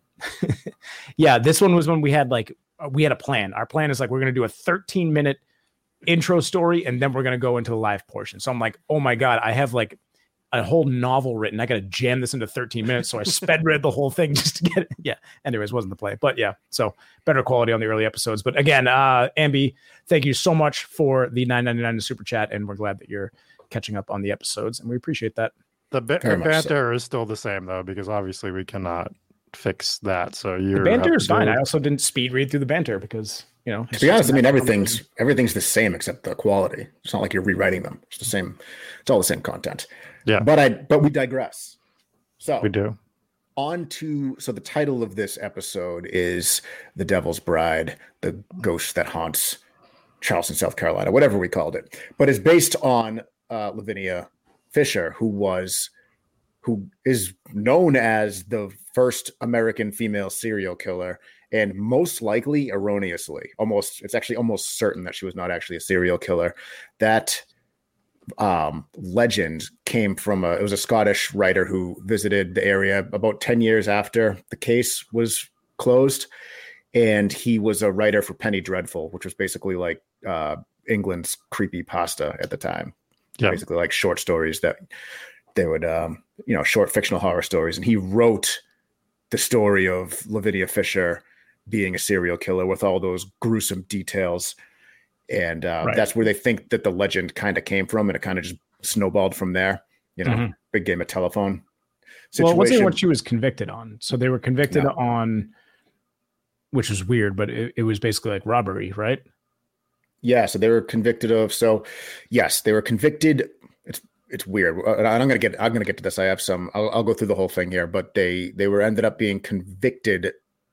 yeah, this one was when we had like, we had a plan. Our plan is like, we're going to do a thirteen minute intro story, and then we're going to go into the live portion. So I'm like, oh my God, I have like a whole novel written. I got to jam this into thirteen minutes. So I sped read the whole thing just to get it. Yeah. Anyways, wasn't the play, but yeah. So better quality on the early episodes. But again, uh, Amby, thank you so much for the nine ninety-nine super chat. And we're glad that you're catching up on the episodes, and we appreciate that. the ba- Very much banter is still the same, though, because obviously we cannot fix that. So you The banter is fine. I also didn't speed read through the banter because, you know, To be honest, I mean everything's everything's the same except the quality. It's not like you're rewriting them. It's the same. It's all the same content. Yeah. But I but we digress. So we do. on to so the title of this episode is The Devil's Bride, the ghost that haunts Charleston, South Carolina, whatever we called it. But it's based on uh, Lavinia Fisher, who was who is known as the first American female serial killer, and most likely erroneously, almost it's actually almost certain that she was not actually a serial killer. That um, legend came from a, it was a Scottish writer who visited the area about ten years after the case was closed. And he was a writer for Penny Dreadful, which was basically like uh, England's creepy pasta at the time. Yeah. Basically like short stories that they would, um, you know, short fictional horror stories. And he wrote the story of Lavinia Fisher being a serial killer with all those gruesome details. And uh, Right. that's where they think that the legend kind of came from. And it kind of just snowballed from there, you know, Mhm. big game of telephone. Well, it wasn't situation. what she was convicted on. So they were convicted No. on, which was weird, but it, it was basically like robbery, right? Yeah, so they were convicted of. So, yes, they were convicted. It's it's weird. Uh, and I'm gonna get I'm gonna get to this. I have some. I'll, I'll go through the whole thing here. But they they were ended up being convicted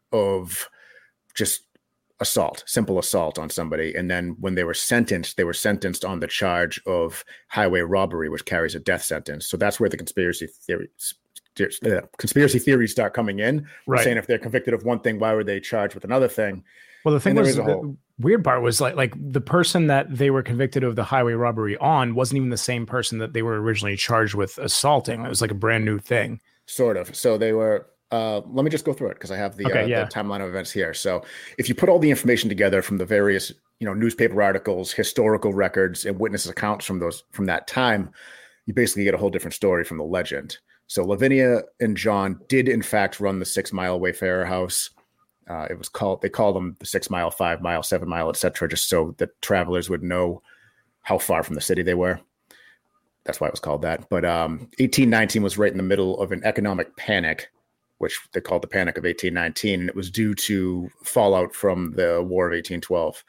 of just assault, simple assault on somebody. And then when they were sentenced, they were sentenced on the charge of highway robbery, which carries a death sentence. So that's where the conspiracy theories. Uh, conspiracy theories start coming in. We're Right. saying if they're convicted of one thing, why were they charged with another thing? Well, the thing And there was, is a the whole- weird part was like, like the person that they were convicted of the highway robbery on wasn't even the same person that they were originally charged with assaulting. It was like a brand new thing. Sort of. So they were, uh, let me just go through it because I have the, Okay, uh, yeah. the timeline of events here. So if you put all the information together from the various, you know, newspaper articles, historical records, and witness accounts from those, from that time, you basically get a whole different story from the legend. So Lavinia and John did in fact run the Six Mile Wayfarer house. Uh, it was called, they call them the Six Mile, Five Mile, Seven Mile, et cetera, just so that travelers would know how far from the city they were. That's why it was called that. But um, eighteen nineteen was right in the middle of an economic panic, which they called the Panic of eighteen nineteen. And it was due to fallout from the War of eighteen twelve.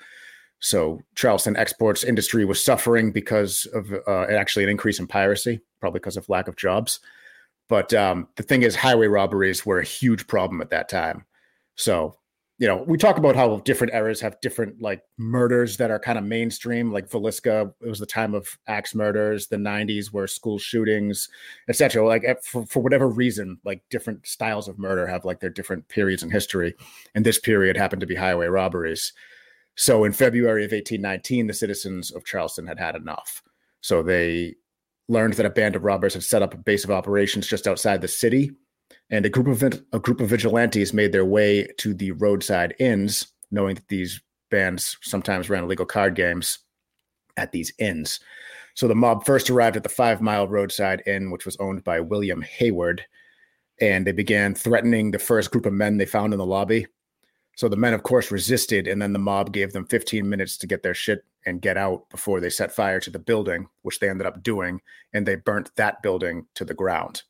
So Charleston exports industry was suffering because of uh, actually an increase in piracy, probably because of lack of jobs. But um, the thing is, highway robberies were a huge problem at that time. So, you know, we talk about how different eras have different like murders that are kind of mainstream, like Villisca. It was the time of axe murders. The nineties were school shootings, et cetera. Like for, for whatever reason, like different styles of murder have like their different periods in history. And this period happened to be highway robberies. So in February of eighteen nineteen, the citizens of Charleston had had enough. So they learned that a band of robbers had set up a base of operations just outside the city. And a group of a group of vigilantes made their way to the roadside inns, knowing that these bands sometimes ran illegal card games at these inns. So the mob first arrived at the Five Mile Roadside Inn, which was owned by William Hayward, and they began threatening the first group of men they found in the lobby. So the men, of course, resisted, and then the mob gave them fifteen minutes to get their shit and get out before they set fire to the building, which they ended up doing, and they burnt that building to the ground.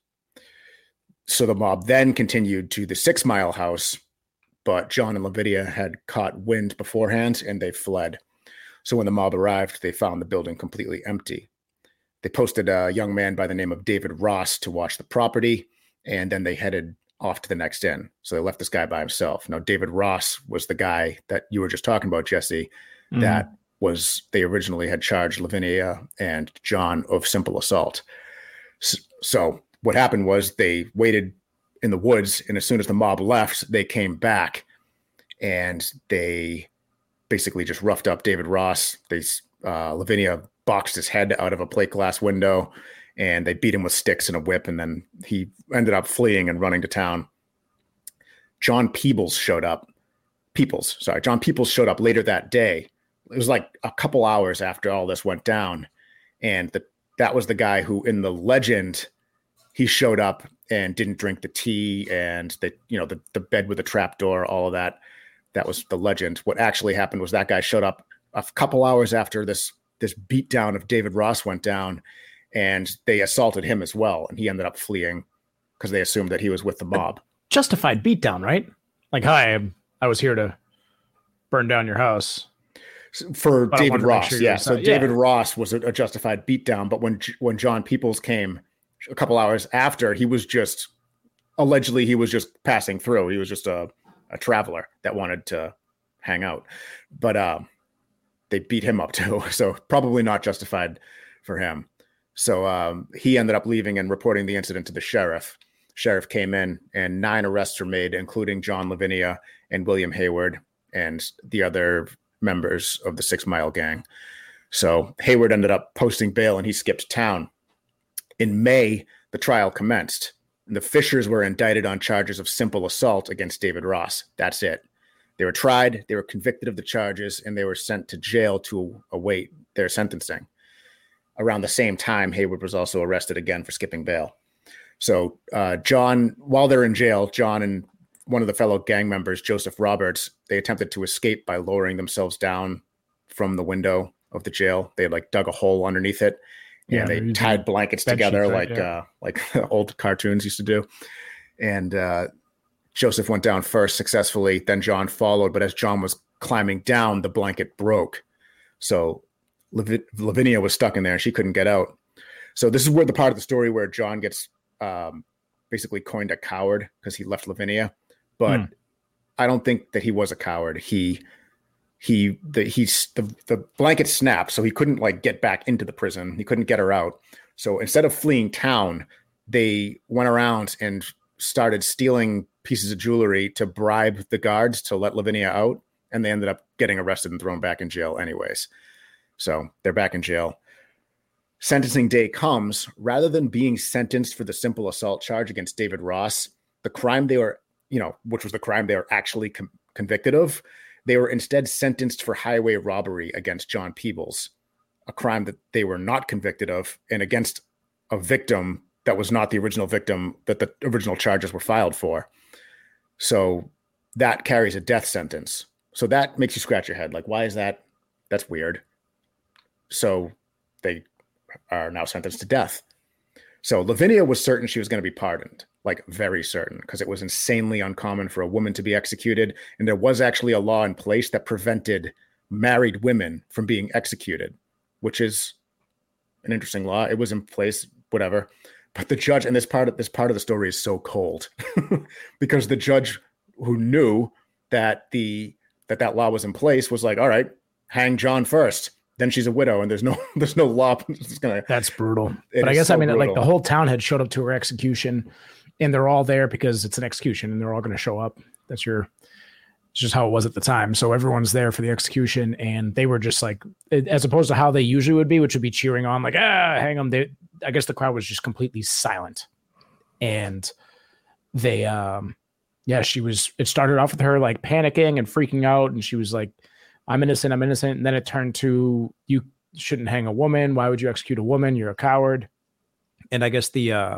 So the mob then continued to the Six Mile house, but John and Lavinia had caught wind beforehand and they fled. So when the mob arrived, they found the building completely empty. They posted a young man by the name of David Ross to watch the property, and then they headed off to the next inn. So they left this guy by himself. Now, David Ross was the guy that you were just talking about, Jesse, Mhm. that was, they originally had charged Lavinia and John of simple assault. So, so what happened was they waited in the woods, and as soon as the mob left, they came back and they basically just roughed up David Ross. They, uh, Lavinia boxed his head out of a plate glass window, and they beat him with sticks and a whip, and then he ended up fleeing and running to town. John Peebles showed up. Peoples, sorry, John Peoples showed up later that day. It was like a couple hours after all this went down, and the, that was the guy who, in the legend, he showed up and didn't drink the tea, and the you know the the bed with the trap door, all of that. That was the legend. What actually happened was that guy showed up a couple hours after this this beatdown of David Ross went down, and they assaulted him as well, and he ended up fleeing because they assumed that he was with the mob. Justified beatdown, right? Like, hi, I'm- I was here to burn down your house. For But I David wanted to make Ross, sure you yeah. were So sorry. David Yeah. Ross was a, a justified beatdown, but when when John Peoples came a couple hours after, he was just allegedly he was just passing through. He was just a, a traveler that wanted to hang out, but um, they beat him up too. So probably not justified for him. So um, he ended up leaving and reporting the incident to the sheriff. Sheriff came in, and nine arrests were made, including John Lavinia and William Hayward and the other members of the Six Mile Gang. So Hayward ended up posting bail and he skipped town. In May, the trial commenced. And the Fishers were indicted on charges of simple assault against David Ross. That's it. They were tried, they were convicted of the charges, and they were sent to jail to await their sentencing. Around the same time, Hayward was also arrested again for skipping bail. So uh, John, while they're in jail, John and one of the fellow gang members, Joseph Roberts, they attempted to escape by lowering themselves down from the window of the jail. They had like dug a hole underneath it, and yeah, they tied blankets together like right, yeah. uh, like old cartoons used to do. And uh, Joseph went down first successfully, then John followed. But as John was climbing down, the blanket broke. So Lav- Lavinia was stuck in there and she couldn't get out. So this is where the part of the story where John gets um, basically coined a coward because he left Lavinia. But hmm. I don't think that he was a coward. He he the he's the, the blanket snapped, so he couldn't like get back into the prison. He couldn't get her out. So instead of fleeing town, they went around and started stealing pieces of jewelry to bribe the guards to let Lavinia out, and they ended up getting arrested and thrown back in jail anyways. So they're back in jail. Sentencing day comes. Rather than being sentenced for the simple assault charge against David Ross, the crime they were, you know, which was the crime they were actually com- convicted of, they were instead sentenced for highway robbery against John Peebles, a crime that they were not convicted of, and against a victim that was not the original victim that the original charges were filed for. So that carries a death sentence. So that makes you scratch your head. Like, why is that? That's weird. So they are now sentenced to death. So Lavinia was certain she was going to be pardoned, like very certain, because it was insanely uncommon for a woman to be executed. And there was actually a law in place that prevented married women from being executed, which is an interesting law. It was in place, whatever. But the judge, and this part of this part of the story is so cold because the judge who knew that the that that law was in place was like, all right, hang John first. Then she's a widow, and there's no there's no law that's gonna. That's brutal. But I guess so I mean brutal. Like the whole town had showed up to her execution, and they're all there because it's an execution, and they're all going to show up. That's your. It's just how it was at the time. So everyone's there for the execution, and they were just like, as opposed to how they usually would be, which would be cheering on, like, ah, hang them. They, I guess the crowd was just completely silent, and they, um, yeah, she was. It started off with her like panicking and freaking out, and she was like, I'm innocent, I'm innocent. And then it turned to, you shouldn't hang a woman. Why would you execute a woman? You're a coward. And I guess the uh,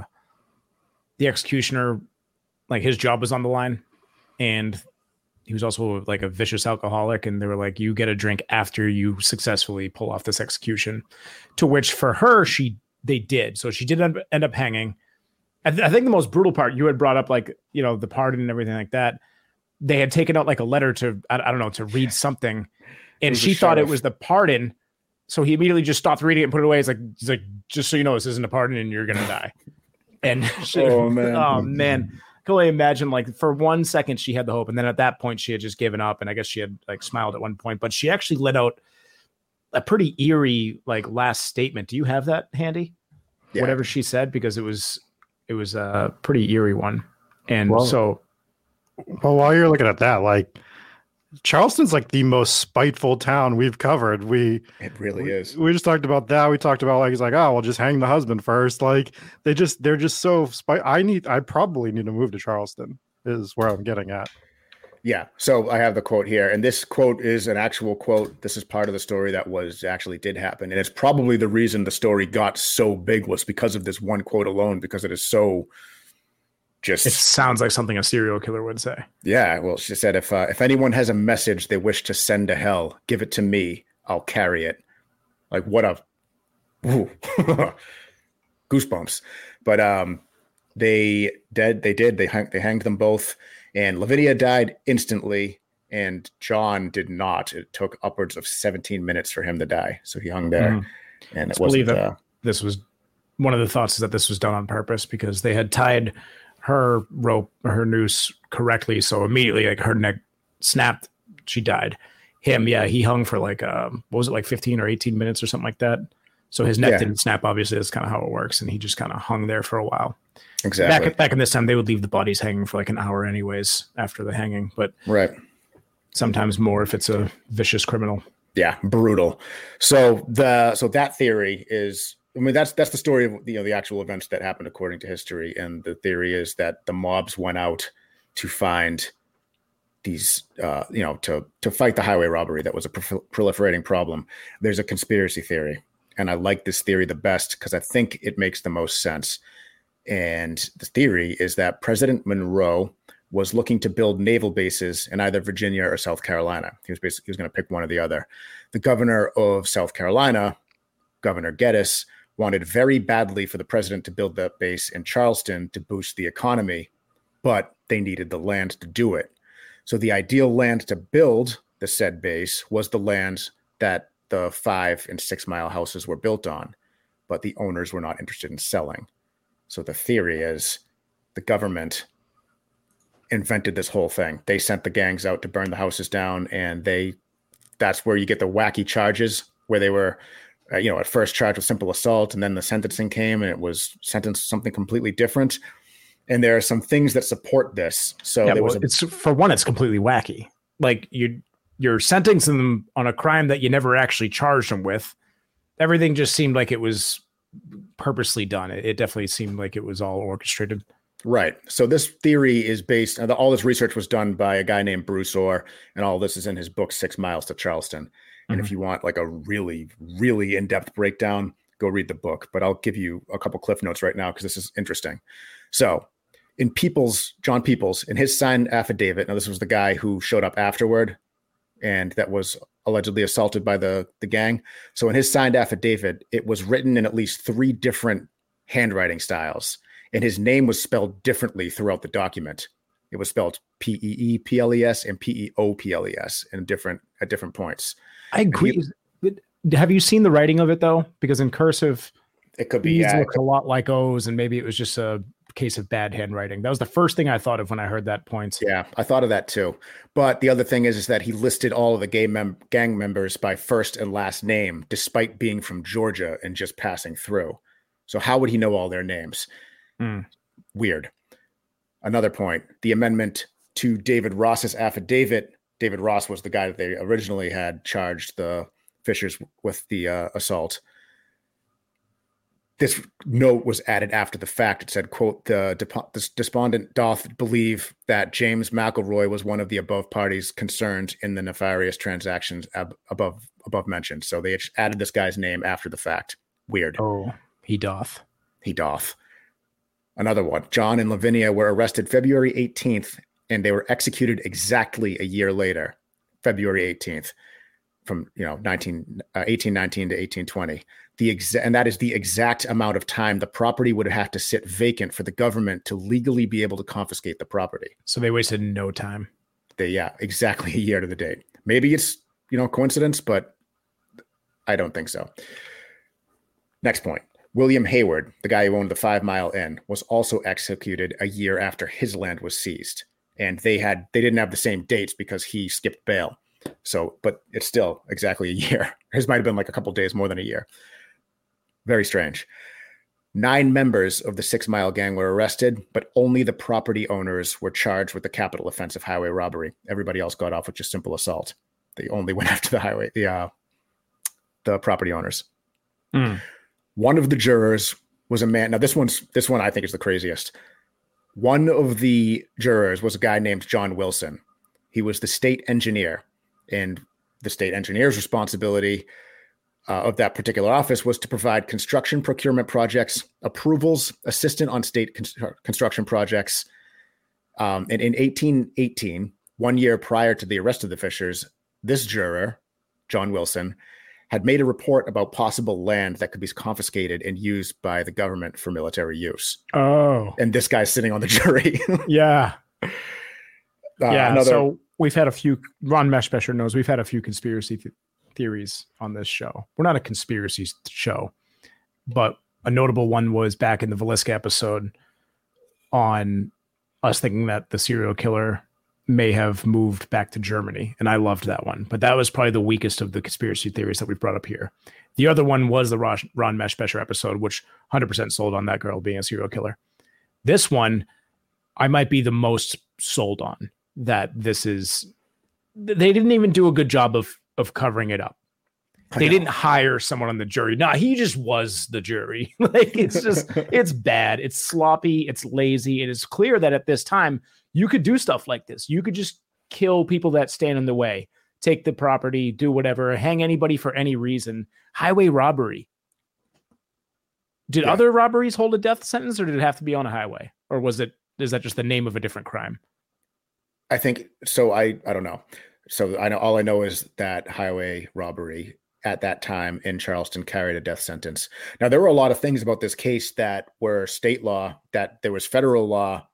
the executioner, like his job was on the line. And he was also like a vicious alcoholic. And they were like, you get a drink after you successfully pull off this execution. To which for her, she they did. So she did end, end up hanging. I, th- I think the most brutal part, you had brought up like, you know, the pardon and everything like that. They had taken out like a letter to, I, I don't know, to read something. And she thought it was the pardon. So he immediately just stopped reading it and put it away. He's like, he's like, just so you know, this isn't a pardon and you're going to die. And she, oh, man. Oh, man. I can only imagine, like, for one second she had the hope. And then at that point she had just given up. And I guess she had like smiled at one point. But she actually let out a pretty eerie, like, last statement. Do you have that handy? Yeah. Whatever she said, because it was, it was a pretty eerie one. And well, so. Well, while you're looking at that, like, Charleston's like the most spiteful town we've covered. We it really we, is. We just talked about that. We talked about like he's like, oh, well, just hang the husband first. Like they just they're just so spite. I need I probably need to move to Charleston. Is where I'm getting at. Yeah. So I have the quote here, and this quote is an actual quote. This is part of the story that was actually did happen, and it's probably the reason the story got so big was because of this one quote alone, because it is so. Just, it sounds like something a serial killer would say. Yeah, well, she said, if uh, if anyone has a message they wish to send to hell, give it to me. I'll carry it. Like, what a ooh. Goosebumps. But um, they did. They did. They hang, they hanged them both, and Lavinia died instantly, and John did not. It took upwards of seventeen minutes for him to die, so he hung there. Mm. And it wasn't. That uh, this was one of the thoughts is that this was done on purpose because they had tied her rope, her noose correctly. So immediately like her neck snapped, she died. Him, yeah, he hung for like, um, what was it, like fifteen or eighteen minutes or something like that. So his neck yeah. didn't snap, obviously. That's kind of how it works. And he just kind of hung there for a while. Exactly. Back, back in this time, they would leave the bodies hanging for like an hour anyways after the hanging. But right. sometimes more if it's a vicious criminal. Yeah, brutal. So the so that theory is, I mean, that's that's the story of, you know, the actual events that happened according to history. And the theory is that the mobs went out to find these, uh, you know, to to fight the highway robbery that was a pro- proliferating problem. There's a conspiracy theory, and I like this theory the best because I think it makes the most sense. And the theory is that President Monroe was looking to build naval bases in either Virginia or South Carolina. He was basically he was going to pick one or the other. The governor of South Carolina, Governor Geddes, wanted very badly for the president to build that base in Charleston to boost the economy, but they needed the land to do it. So the ideal land to build the said base was the land that the five and six mile houses were built on, but the owners were not interested in selling. So the theory is the government invented this whole thing. They sent the gangs out to burn the houses down, and they that's where you get the wacky charges where they were, uh, you know, at first charged with simple assault, and then the sentencing came and it was sentenced something completely different. And there are some things that support this. So yeah, there well, was a, it's for one, it's completely wacky. Like you, you're sentencing them on a crime that you never actually charged them with. Everything just seemed like it was purposely done. It, it definitely seemed like it was all orchestrated. Right. So this theory is based, uh, all this research was done by a guy named Bruce Orr, and all this is in his book, Six Miles to Charleston. And mm-hmm. if you want like a really, really in-depth breakdown, go read the book. But I'll give you a couple cliff notes right now because this is interesting. So in Peoples, John Peoples, in his signed affidavit, now this was the guy who showed up afterward and that was allegedly assaulted by the, the gang. So in his signed affidavit, it was written in at least three different handwriting styles. And his name was spelled differently throughout the document. It was spelled P E E P L E S and P E O P L E S in different at different points. I agree. He, Have you seen the writing of it though? Because in cursive, it could be E's yeah, looks a lot like O's, and maybe it was just a case of bad handwriting. That was the first thing I thought of when I heard that point. Yeah, I thought of that too. But the other thing is, is that he listed all of the gay mem- gang members by first and last name, despite being from Georgia and just passing through. So how would he know all their names? Mm. Weird. Another point, the amendment to David Ross's affidavit. David Ross was the guy that they originally had charged the Fishers with the uh, assault. This note was added after the fact. It said, quote, the, dep- the despondent doth believe that James McElroy was one of the above parties concerned in the nefarious transactions ab- above above mentioned. So they added this guy's name after the fact. Weird. Oh, he doth. He doth. Another one. John and Lavinia were arrested February eighteenth, and they were executed exactly a year later, February eighteenth, from you know nineteen, uh, eighteen nineteen to eighteen twenty. The exa- and that is the exact amount of time the property would have to sit vacant for the government to legally be able to confiscate the property. So they wasted no time. They, yeah, exactly a year to the date. Maybe it's you know coincidence, but I don't think so. Next point. William Hayward, the guy who owned the Five Mile Inn, was also executed a year after his land was seized. And they had they didn't have the same dates because he skipped bail. So, but it's still exactly a year. His might have been like a couple days more than a year. Very strange. Nine members of the Six Mile Gang were arrested, but only the property owners were charged with the capital offense of highway robbery. Everybody else got off with just simple assault. They only went after the highway, the uh, the property owners. Mm. One of the jurors was a man. Now this one's this one I think is the craziest. One of the jurors was a guy named John Wilson. He was the state engineer, and the state engineer's responsibility uh, of that particular office was to provide construction procurement projects, approvals, assistant on state con- construction projects. Um, and in eighteen eighteen, one year prior to the arrest of the Fishers, this juror, John Wilson, had made a report about possible land that could be confiscated and used by the government for military use. Oh. And this guy's sitting on the jury. yeah. Uh, yeah. Another... So we've had a few, Ron Meshbesher knows we've had a few conspiracy th- theories on this show. We're not a conspiracy show, but a notable one was back in the Villisca episode on us thinking that the serial killer may have moved back to Germany. And I loved that one, but that was probably the weakest of the conspiracy theories that we've brought up here. The other one was the Ron, Ron Meshbesher episode, which one hundred percent sold on that girl being a serial killer. This one, I might be the most sold on that this is, they didn't even do a good job of, of covering it up. They didn't hire someone on the jury. No, he just was the jury. Like, it's just, it's bad. It's sloppy. It's lazy. It is clear that at this time you could do stuff like this. You could just kill people that stand in the way, take the property, do whatever, hang anybody for any reason. Highway robbery. Did yeah. other robberies hold a death sentence, or did it have to be on a highway? Or was it, is that just the name of a different crime? I think so. I, I don't know. So I know, all I know is that highway robbery at that time in Charleston carried a death sentence. Now, there were a lot of things about this case that were state law, that there was federal law,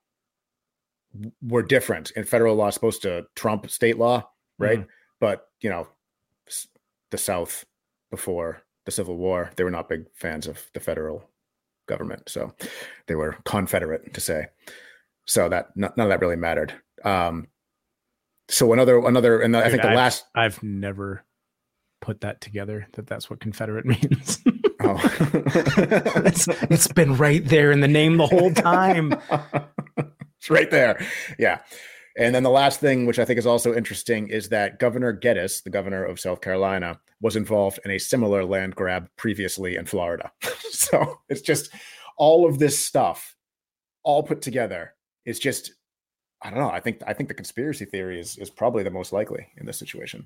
were different. And federal law is supposed to trump state law, right? Mm-hmm. But, you know, the South before the Civil War, they were not big fans of the federal government. So they were Confederate, to say. So that none of that really mattered. Um, so another, another, and I think the I've, last, I've never put that together, that that's what Confederate means. Oh, it's, it's been right there in the name the whole time. It's right there. Yeah. And then the last thing, which I think is also interesting, is that Governor Geddes, the governor of South Carolina, was involved in a similar land grab previously in Florida. So it's just all of this stuff all put together. It's just, I don't know. I think, I think the conspiracy theory is, is probably the most likely in this situation.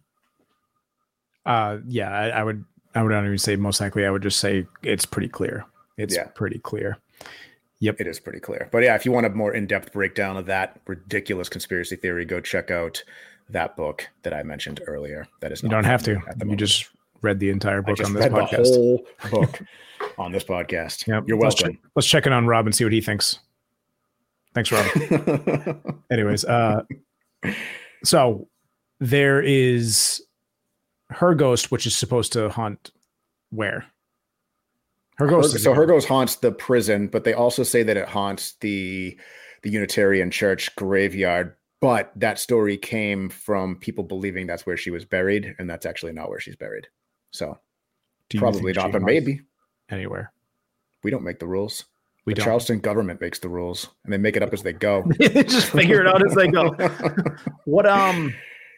Uh, yeah, I, I would, I would not even say most likely. I would just say it's pretty clear. It's yeah. pretty clear. Yep. It is pretty clear. But yeah, if you want a more in-depth breakdown of that ridiculous conspiracy theory, go check out that book that I mentioned earlier. That is, you don't have to. You just read the entire book on this read podcast. The whole book on this podcast. Yep. You're welcome. Let's check, let's check in on Rob and see what he thinks. Thanks, Rob. Anyways, uh, so there is her ghost, which is supposed to haunt where? Her ghost. Her, so her ghost haunts the prison, but they also say that it haunts the the Unitarian Church graveyard. But that story came from people believing that's where she was buried, and that's actually not where she's buried. So probably not, but maybe anywhere. We don't make the rules. We the don't. Charleston government makes the rules, and they make it up as they go. They just figure it out as they go. What um.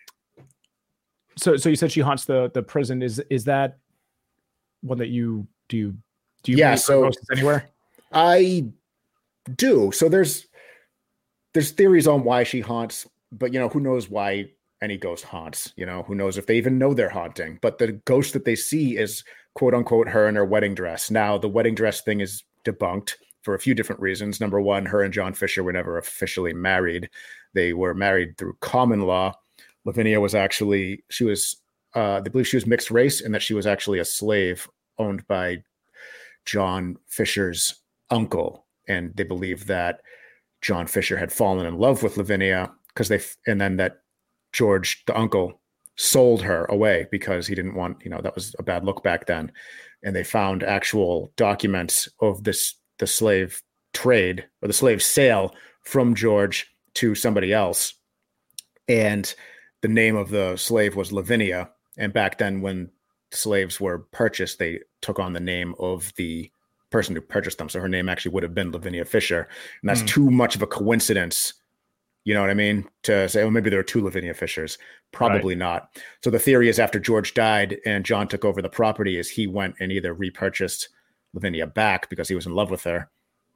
So so you said she haunts the the prison. Is is that one that you do? You, do you yeah. So anywhere? I do. So there's there's theories on why she haunts, but you know, who knows why any ghost haunts? You know, who knows if they even know they're haunting? But the ghost that they see is quote unquote her in her wedding dress. Now the wedding dress thing is debunked for a few different reasons. Number one, her and John Fisher were never officially married. They were married through common law. Lavinia was actually, she was, uh, they believe she was mixed race, and that she was actually a slave owned by John Fisher's uncle. And they believe that John Fisher had fallen in love with Lavinia because they, and then that George, the uncle, sold her away because he didn't want, you know, that was a bad look back then. And they found actual documents of this, the slave trade or the slave sale from George to somebody else. And the name of the slave was Lavinia. And back then when slaves were purchased, they took on the name of the person who purchased them. So her name actually would have been Lavinia Fisher. And that's mm. too much of a coincidence. You know what I mean? To say, oh, maybe there are two Lavinia Fishers. Probably right. not. So the theory is after George died and John took over the property, is he went and either repurchased Lavinia back because he was in love with her,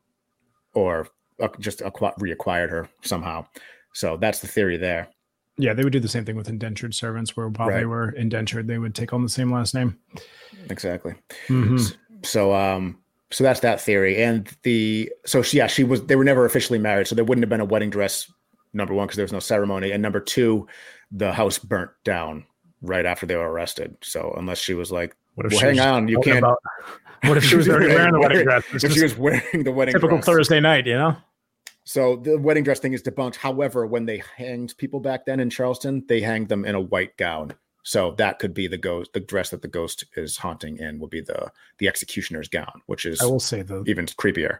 or just reacquired her somehow. So that's the theory there. Yeah, they would do the same thing with indentured servants, where while right. they were indentured, they would take on the same last name. Exactly. Mm-hmm. So, so, um, so that's that theory. And the so she, yeah, she was. They were never officially married, so there wouldn't have been a wedding dress. Number one, because there was no ceremony, and number two, the house burnt down right after they were arrested. So unless she was like, what if well, she hang was on, you can't. About, what if she was already wearing the wedding dress? If she was wearing the wedding typical dress. Typical Thursday night, you know? So the wedding dress thing is debunked. However, when they hanged people back then in Charleston, they hanged them in a white gown. So that could be the ghost, the dress that the ghost is haunting in will be the the executioner's gown, which is I will say the even creepier.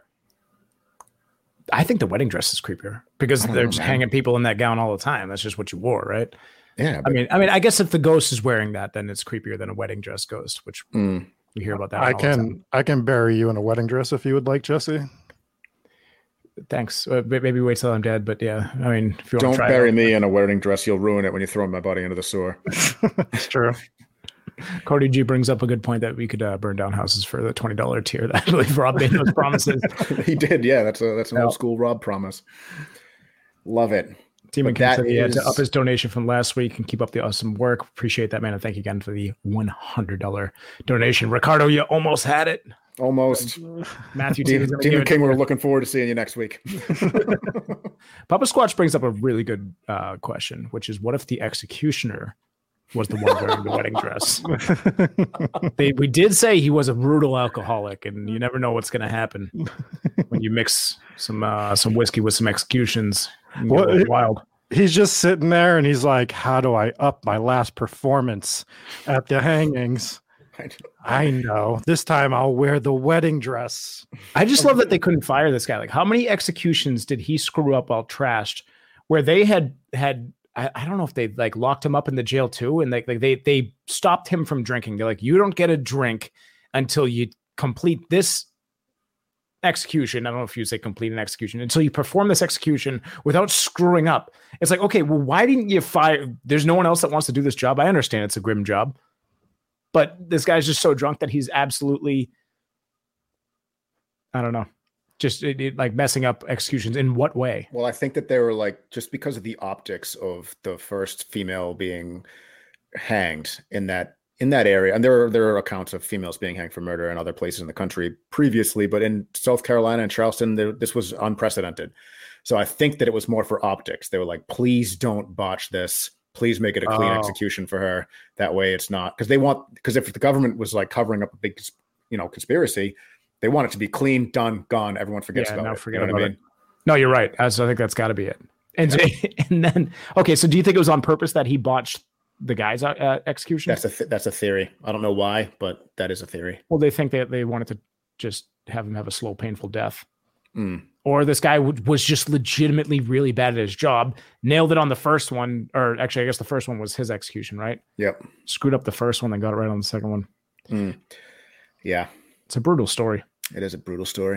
I think the wedding dress is creepier because they're know, just man. hanging people in that gown all the time. That's just what you wore, right? Yeah. But, I mean, I mean, I guess if the ghost is wearing that, then it's creepier than a wedding dress ghost, which mm. we hear about that. I all can, the time. I can bury you in a wedding dress if you would like, Jesse. Thanks. Uh, maybe wait till I'm dead, but yeah, I mean, if you don't want to try bury it, me in a wedding dress, you'll ruin it when you throw my body into the sewer. It's true. Cody G brings up a good point that we could uh, burn down houses for the twenty dollars tier that I believe Rob made those promises. He did. Yeah, that's a, that's an Yeah. old school Rob promise. Love it. Team But Kim that said he had to is- up his donation from last week and keep up the awesome work. Appreciate that, man. And thank you again for the one hundred dollars donation. Ricardo, you almost had it. Almost. Matthew T. is Demon, gonna Demon give it King, to we're you. looking forward to seeing you next week. Papa Squatch brings up a really good uh, question, which is what if the executioner was the one wearing the wedding dress? They, we did say he was a brutal alcoholic, and you never know what's going to happen when you mix some uh, some whiskey with some executions. You What- get wild. He's just sitting there and he's like, how do I up my last performance at the hangings? I know. This time I'll wear the wedding dress. I just love that they couldn't fire this guy. Like, how many executions did he screw up while trashed? Where they had had, I, I don't know if they like locked him up in the jail too, and like, like they they stopped him from drinking. They're like, you don't get a drink until you complete this execution. I don't know if you say complete an execution until you perform this execution without screwing up. It's like, okay, well, why didn't you fire? There's no one else that wants to do this job. I understand it's a grim job, but this guy's just so drunk that he's absolutely, I don't know, just it, it, like messing up executions. In what way? Well, I think that they were like, just because of the optics of the first female being hanged in that in that area, and there are there are accounts of females being hanged for murder in other places in the country previously, but in South Carolina and Charleston, there, this was unprecedented. So I think that it was more for optics. They were like, please don't botch this. Please make it a clean Oh. execution for her. That way, it's not because they want because if the government was like covering up a big, you know, conspiracy, they want it to be clean, done, gone. Everyone forgets Yeah, about no, it. forget you know what about I mean? No, you're right. As I think that's got to be it. And so- and then okay, so do you think it was on purpose that he botched the guy's uh, execution? That's a th- that's a theory. I don't know why, but that is a theory. Well, they think that they wanted to just have him have a slow, painful death. Mm. Or this guy w- was just legitimately really bad at his job, nailed it on the first one, or actually, I guess the first one was his execution, right? Yep. Screwed up the first one, then got it right on the second one. Mm. Yeah, It's a brutal story. it is a brutal story.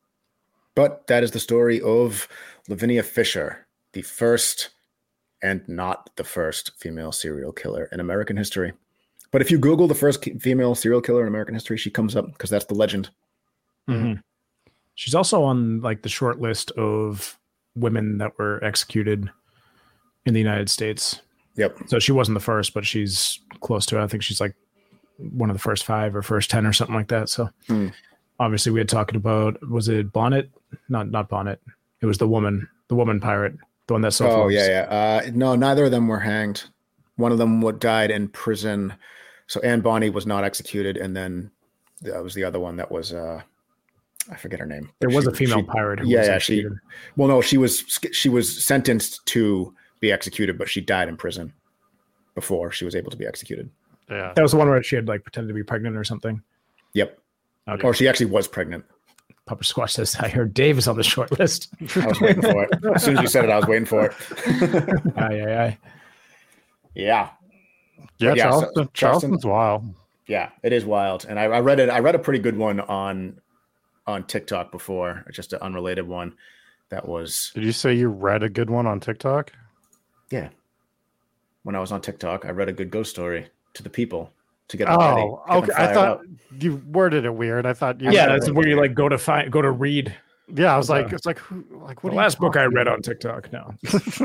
But that is the story of Lavinia Fisher, the first and not the first female serial killer in American history. But if you Google the first ki- female serial killer in American history, she comes up because that's the legend. Mm-hmm. She's also on like the short list of women that were executed in the United States. Yep. So she wasn't the first, but she's close to it. I think she's like one of the first five or first ten or something like that. So Hmm. obviously we had talked about, was it Bonnet? Not not Bonnet. It was the woman, the woman pirate, the one that so Oh, yeah, yeah. Uh, no, neither of them were hanged. One of them what died in prison. So Anne Bonny was not executed, and then that was the other one that was uh, I forget her name. There was She- a female she- pirate who yeah, was yeah. She executed. well, no, she was she was sentenced to be executed, but she died in prison before she was able to be executed. Yeah. That was the one where she had like pretended to be pregnant or something. Yep. Okay. Or she actually was pregnant. Papa Squash says, I heard Dave is on the short list. I was waiting for it. As soon as you said it, I was waiting for it. aye, aye, aye. Yeah. Yeah, Yeah, so- Charleston, Charleston- Charleston's wild. Yeah, it is wild. And I, I read it. I read a pretty good one on on TikTok before, just an unrelated one. That was Did you say you read a good one on TikTok? yeah. When I was on TikTok, I read a good ghost story to the people to get them ready, Oh, get them okay. I fired thought up. you worded it weird. I thought you Yeah, read that's it. where you like go to find, go to read. Yeah, I was Okay. like, it's like, who, like what? The are you last book I talking read about? on TikTok. No.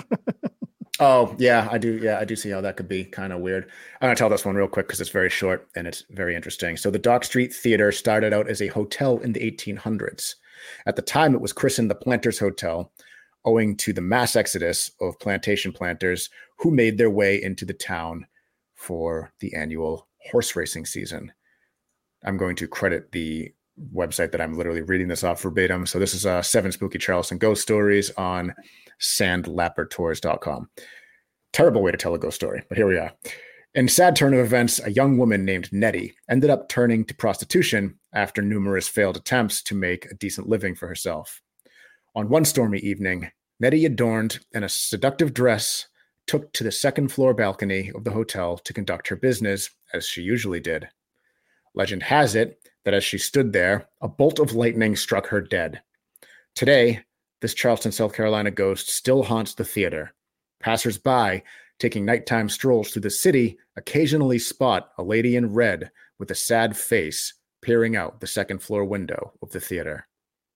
Oh yeah, I do. Yeah, I do see how that could be kind of weird. I'm gonna tell this one real quick because it's very short and it's very interesting. So the Dock Street Theater started out as a hotel in the eighteen hundreds. At the time, it was christened the Planters Hotel, owing to the mass exodus of plantation planters who made their way into the town for the annual horse racing season. I'm going to credit the website that I'm literally reading this off verbatim. So this is uh, Seven Spooky Charleston Ghost Stories on sandlapper tours dot com. Terrible way to tell a ghost story, but here we are. In sad turn of events, a young woman named Nettie ended up turning to prostitution after numerous failed attempts to make a decent living for herself. On one stormy evening, Nettie, adorned in a seductive dress, took to the second floor balcony of the hotel to conduct her business as she usually did. Legend has it that as she stood there, a bolt of lightning struck her dead. Today, this Charleston, South Carolina ghost still haunts the theater. Passers-by taking nighttime strolls through the city, occasionally spot a lady in red with a sad face peering out the second floor window of the theater.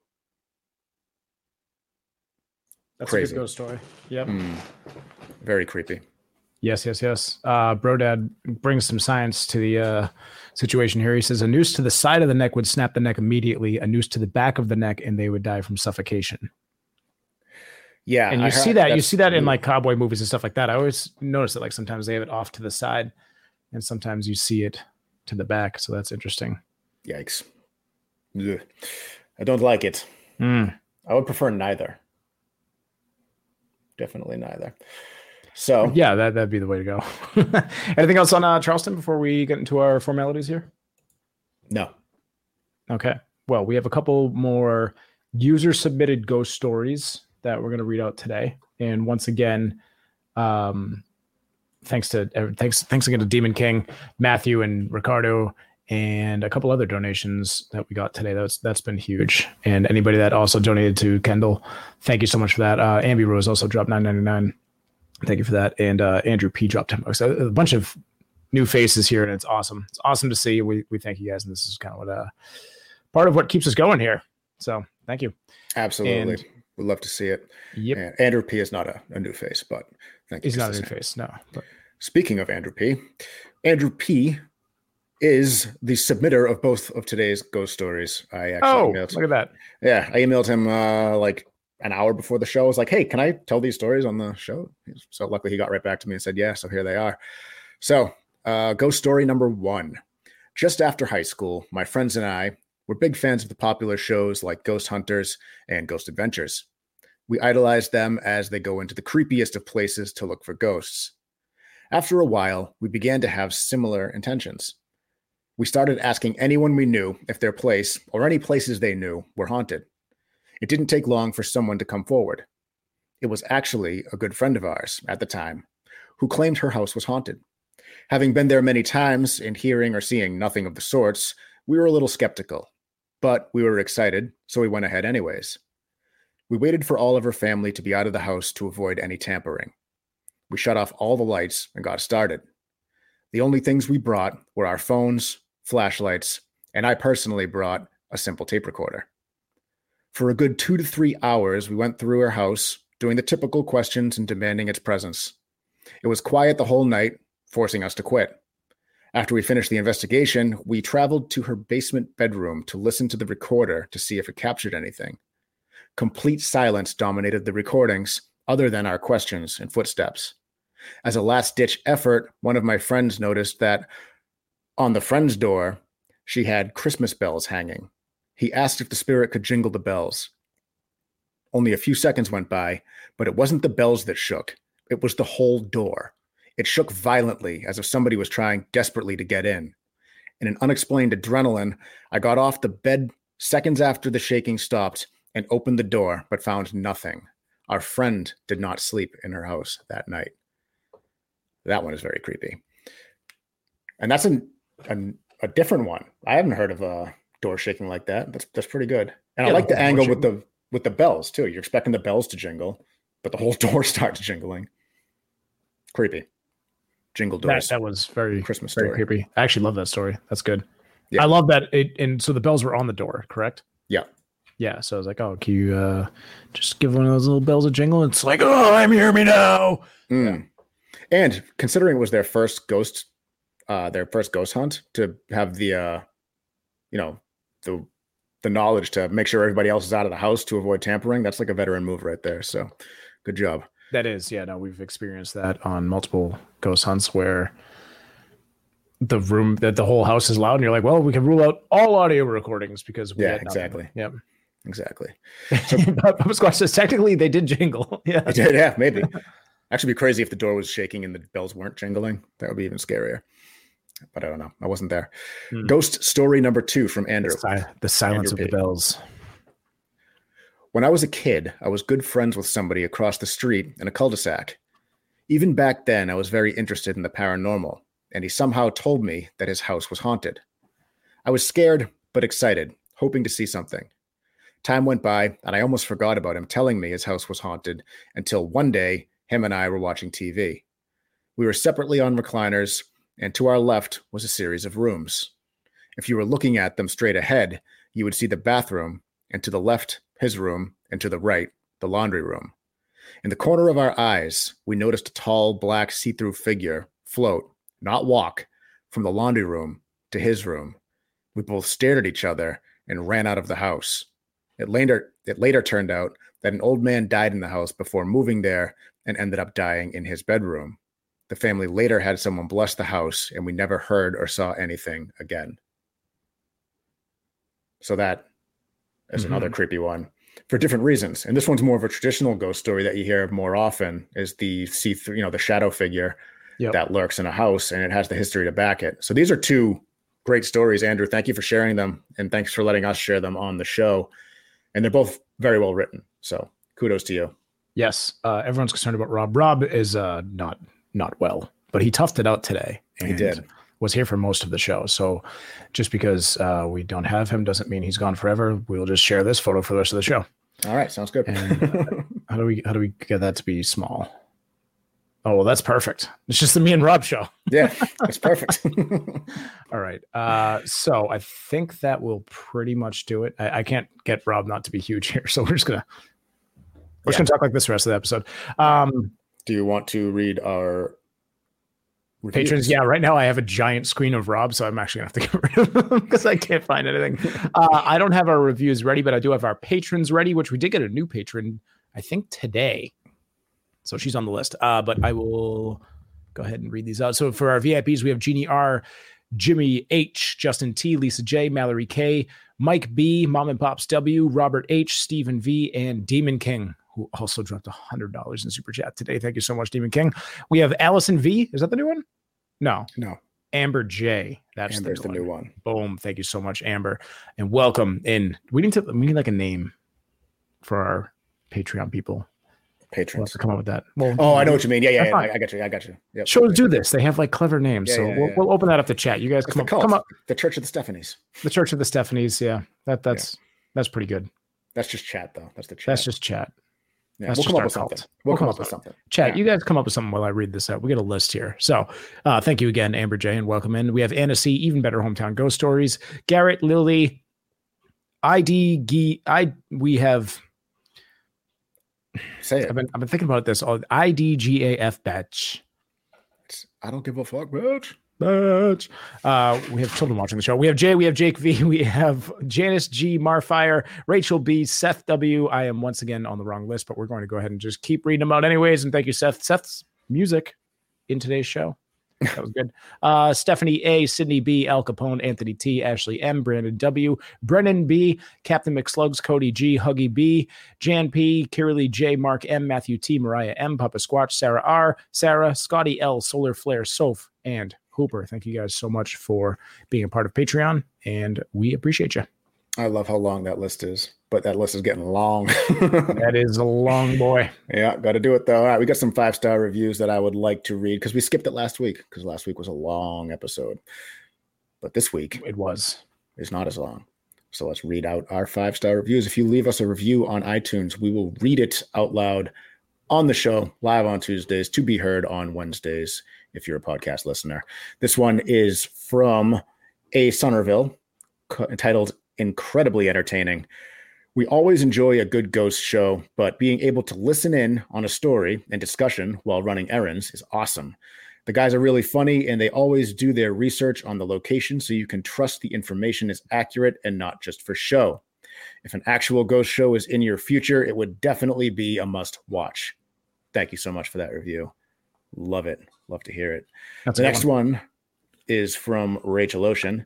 That's Crazy. a good ghost story. Yep. Mm. Very creepy. Yes, yes, yes. Uh, Brodad brings some science to the uh, situation here. He says a noose to the side of the neck would snap the neck immediately, a noose to the back of the neck, and they would die from suffocation. Yeah. And you I see heard- that you that's- see that in like cowboy movies and stuff like that. I always notice that like sometimes they have it off to the side, and sometimes you see it to the back. So that's interesting. Yikes. Ugh. I don't like it. Mm. I would prefer neither. Definitely neither. So Yeah, that that'd be the way to go. Anything else on uh, Charleston before we get into our formalities here? no. Okay. Well, we have a couple more user submitted ghost stories that we're going to read out today. And once again, um, thanks to thanks thanks again to Demon King, Matthew, and Ricardo, and a couple other donations that we got today. That's that's been huge. And anybody that also donated to Kendall, thank you so much for that. Uh, Ambi Rose also dropped nine ninety-nine. Thank you for that. And uh, Andrew P dropped ten bucks. So a bunch of new faces here, and it's awesome. It's awesome to see. We we thank you guys, and this is kind of what uh part of what keeps us going here. So thank you. Absolutely. And- We'd love to see it. Yep. And Andrew P is not a, a new face, but thank you. He's just not a the new same. face, no. But Speaking of Andrew P, Andrew P is the submitter of both of today's ghost stories. I actually oh, emailed look at that. Yeah, I emailed him uh, like an hour before the show. I was like, hey, can I tell these stories on the show? So luckily he got right back to me and said, yeah, so here they are. So uh, ghost story number one. Just after high school, my friends and I were big fans of the popular shows like Ghost Hunters and Ghost Adventures. We idolized them as they go into the creepiest of places to look for ghosts. After a while, we began to have similar intentions. We started asking anyone we knew if their place, or any places they knew, were haunted. It didn't take long for someone to come forward. It was actually a good friend of ours at the time, who claimed her house was haunted. Having been there many times and hearing or seeing nothing of the sorts, we were a little skeptical. But we were excited, so we went ahead anyways. We waited for all of her family to be out of the house to avoid any tampering. We shut off all the lights and got started. The only things we brought were our phones, flashlights, and I personally brought a simple tape recorder. For a good two to three hours, we went through her house, doing the typical questions and demanding its presence. It was quiet the whole night, forcing us to quit. After we finished the investigation, we traveled to her basement bedroom to listen to the recorder to see if it captured anything. Complete silence dominated the recordings, other than our questions and footsteps. As a last-ditch effort, one of my friends noticed that on the friend's door, she had Christmas bells hanging. He asked if the spirit could jingle the bells. Only a few seconds went by, but it wasn't the bells that shook. It was the whole door. It shook violently, as if somebody was trying desperately to get in. In an unexplained adrenaline, I got off the bed seconds after the shaking stopped and opened the door, but found nothing. Our friend did not sleep in her house that night. That one is very creepy. And that's an, an, a different one. I haven't heard of a door shaking like that. That's that's pretty good. And Yeah, I like the the whole angle door with the with the bells too. You're expecting the bells to jingle, but the whole door starts jingling. Creepy. Jingle That, doors. that was very Christmas very story. creepy. I actually love that story. That's good. Yeah. I love that. It, and so the bells were on the door, correct? Yeah. Yeah. So I was like, oh, can you uh, just give one of those little bells a jingle? It's like, oh, I'm hear me now. Mm. And considering it was their first ghost, uh, their first ghost hunt, to have the, uh, you know, the the knowledge to make sure everybody else is out of the house to avoid tampering, that's like a veteran move right there. So, good job. That is, yeah. No, we've experienced that on multiple ghost hunts where the room that the whole house is loud, and you're like, well, we can rule out all audio recordings because we Yeah, had nothing. exactly. Yep. Exactly. Papa Squash says technically they did jingle. Yeah. It did, yeah, maybe. Actually, be crazy if the door was shaking and the bells weren't jingling. That would be even scarier. But I don't know. I wasn't there. Hmm. Ghost story number two from Andrew. The, si- the silence Andrew of the P. bells. When I was a kid, I was good friends with somebody across the street in a cul-de-sac. Even back then, I was very interested in the paranormal, and he somehow told me that his house was haunted. I was scared, but excited, hoping to see something. Time went by, and I almost forgot about him telling me his house was haunted until one day, him and I were watching T V. We were separately on recliners, and to our left was a series of rooms. If you were looking at them straight ahead, you would see the bathroom, and to the left, his room, and to the right, the laundry room. In the corner of our eyes, we noticed a tall, black, see-through figure float, not walk, from the laundry room to his room. We both stared at each other and ran out of the house. It later, it later turned out that an old man died in the house before moving there and ended up dying in his bedroom. The family later had someone bless the house, and we never heard or saw anything again. So that is mm-hmm. another creepy one for different reasons. And this one's more of a traditional ghost story that you hear more often, is the see-through, you know, the shadow figure yep. that lurks in a house, and it has the history to back it. So these are two great stories, Andrew. Thank you for sharing them, and thanks for letting us share them on the show. And they're both very well written. So kudos to you. Yes. Uh, everyone's concerned about Rob. Rob is uh, not not well, but he toughed it out today. He did. Was here for most of the show. So just because uh, we don't have him doesn't mean he's gone forever. We'll just share this photo for the rest of the show. All right. Sounds good. And, uh, how do we how do we get that to be small? Oh, well, that's perfect. It's just the me and Rob show. Yeah, that's perfect. All right. Uh, so I think that will pretty much do it. I, I can't get Rob not to be huge here. So we're just going to we're yeah. just going to talk like this the rest of the episode. Um, do you want to read our reviews? Patrons? Yeah, right now I have a giant screen of Rob, so I'm actually going to have to get rid of them because I can't find anything. Uh, I don't have our reviews ready, but I do have our patrons ready, which we did get a new patron, I think, today. So she's on the list, uh, but I will go ahead and read these out. So for our V I Ps, we have Jeannie R, Jimmy H, Justin T, Lisa J, Mallory K, Mike B, Mom and Pops W, Robert H, Stephen V, and Demon King, who also dropped one hundred dollars in Super Chat today. Thank you so much, Demon King. We have Allison V. Is that the new one? No. No. Amber J. That's Amber's the, new, the one. new one. Boom. Thank you so much, Amber. And welcome in. We need to, we need like a name for our Patreon people. Patrons. We'll have to come up with that. Well, oh, I know what you mean. Yeah, yeah, yeah. I, I got you. I got you. Yep. Shows do this. They have like clever names. Yeah, so yeah, we'll, yeah. we'll open that up to chat. You guys That's come the up, cult. come up. The Church of the Stephanies. The Church of the Stephanies. Yeah, that that's yeah. that's pretty good. That's just chat, though. That's the chat. That's just chat. Yeah, that's we'll just come up with cult. something. We'll, we'll come up with something. Chat, yeah. you guys come up with something while I read this out. We got a list here. So uh, thank you again, Amber J, and welcome in. We have Anna C, Even Better Hometown Ghost Stories, Garrett, Lily, I D G. I we have. Say it. I've been I've been thinking about this. All I D G A F batch. I don't give a fuck, bitch. Bitch. Uh, we have children watching the show. We have Jay. We have Jake V. We have Janice G. Marfire, Rachel B. Seth W. I am once again on the wrong list, but we're going to go ahead and just keep reading them out anyways. And thank you, Seth. Seth's music in today's show. That was good. Uh, Stephanie A, Sydney B, Al Capone, Anthony T, Ashley M, Brandon W, Brennan B, Captain McSlugs, Cody G, Huggy B, Jan P, Kiralee J, Mark M, Matthew T, Mariah M, Papa Squatch, Sarah R, Sarah, Scotty L, Solar Flare, Soph, and Hooper. Thank you guys so much for being a part of Patreon, and we appreciate you. I love how long that list is, but that list is getting long. That is a long boy. Yeah, got to do it though. All right, we got some five-star reviews that I would like to read because we skipped it last week because last week was a long episode. But this week it was. Is not as long. So let's read out our five-star reviews. If you leave us a review on iTunes, we will read it out loud on the show, live on Tuesdays, to be heard on Wednesdays if you're a podcast listener. This one is from A. Somerville, entitled Incredibly Entertaining. We always enjoy a good ghost show, but being able to listen in on a story and discussion while running errands is awesome. The guys are really funny, and they always do their research on the location so you can trust the information is accurate and not just for show. If an actual ghost show is in your future, it would definitely be a must watch. Thank you so much for that review. Love it. Love to hear it. That's the next one. one is from Rachel Ocean,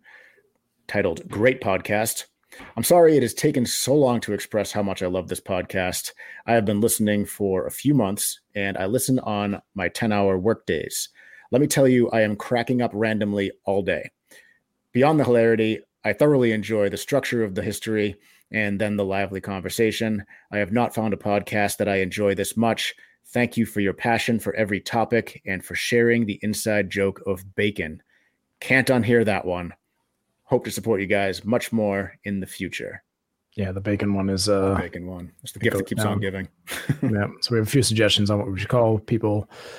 titled Great Podcast. I'm sorry it has taken so long to express how much I love this podcast. I have been listening for a few months, and I listen on my ten-hour work days. Let me tell you, I am cracking up randomly all day. Beyond the hilarity, I thoroughly enjoy the structure of the history and then the lively conversation. I have not found a podcast that I enjoy this much. Thank you for your passion for every topic and for sharing the inside joke of bacon. Can't unhear that one. Hope to support you guys much more in the future. Yeah, the bacon one is uh the bacon one. It's the gift that keeps down. on giving. Yeah. So we have a few suggestions on what we should call people.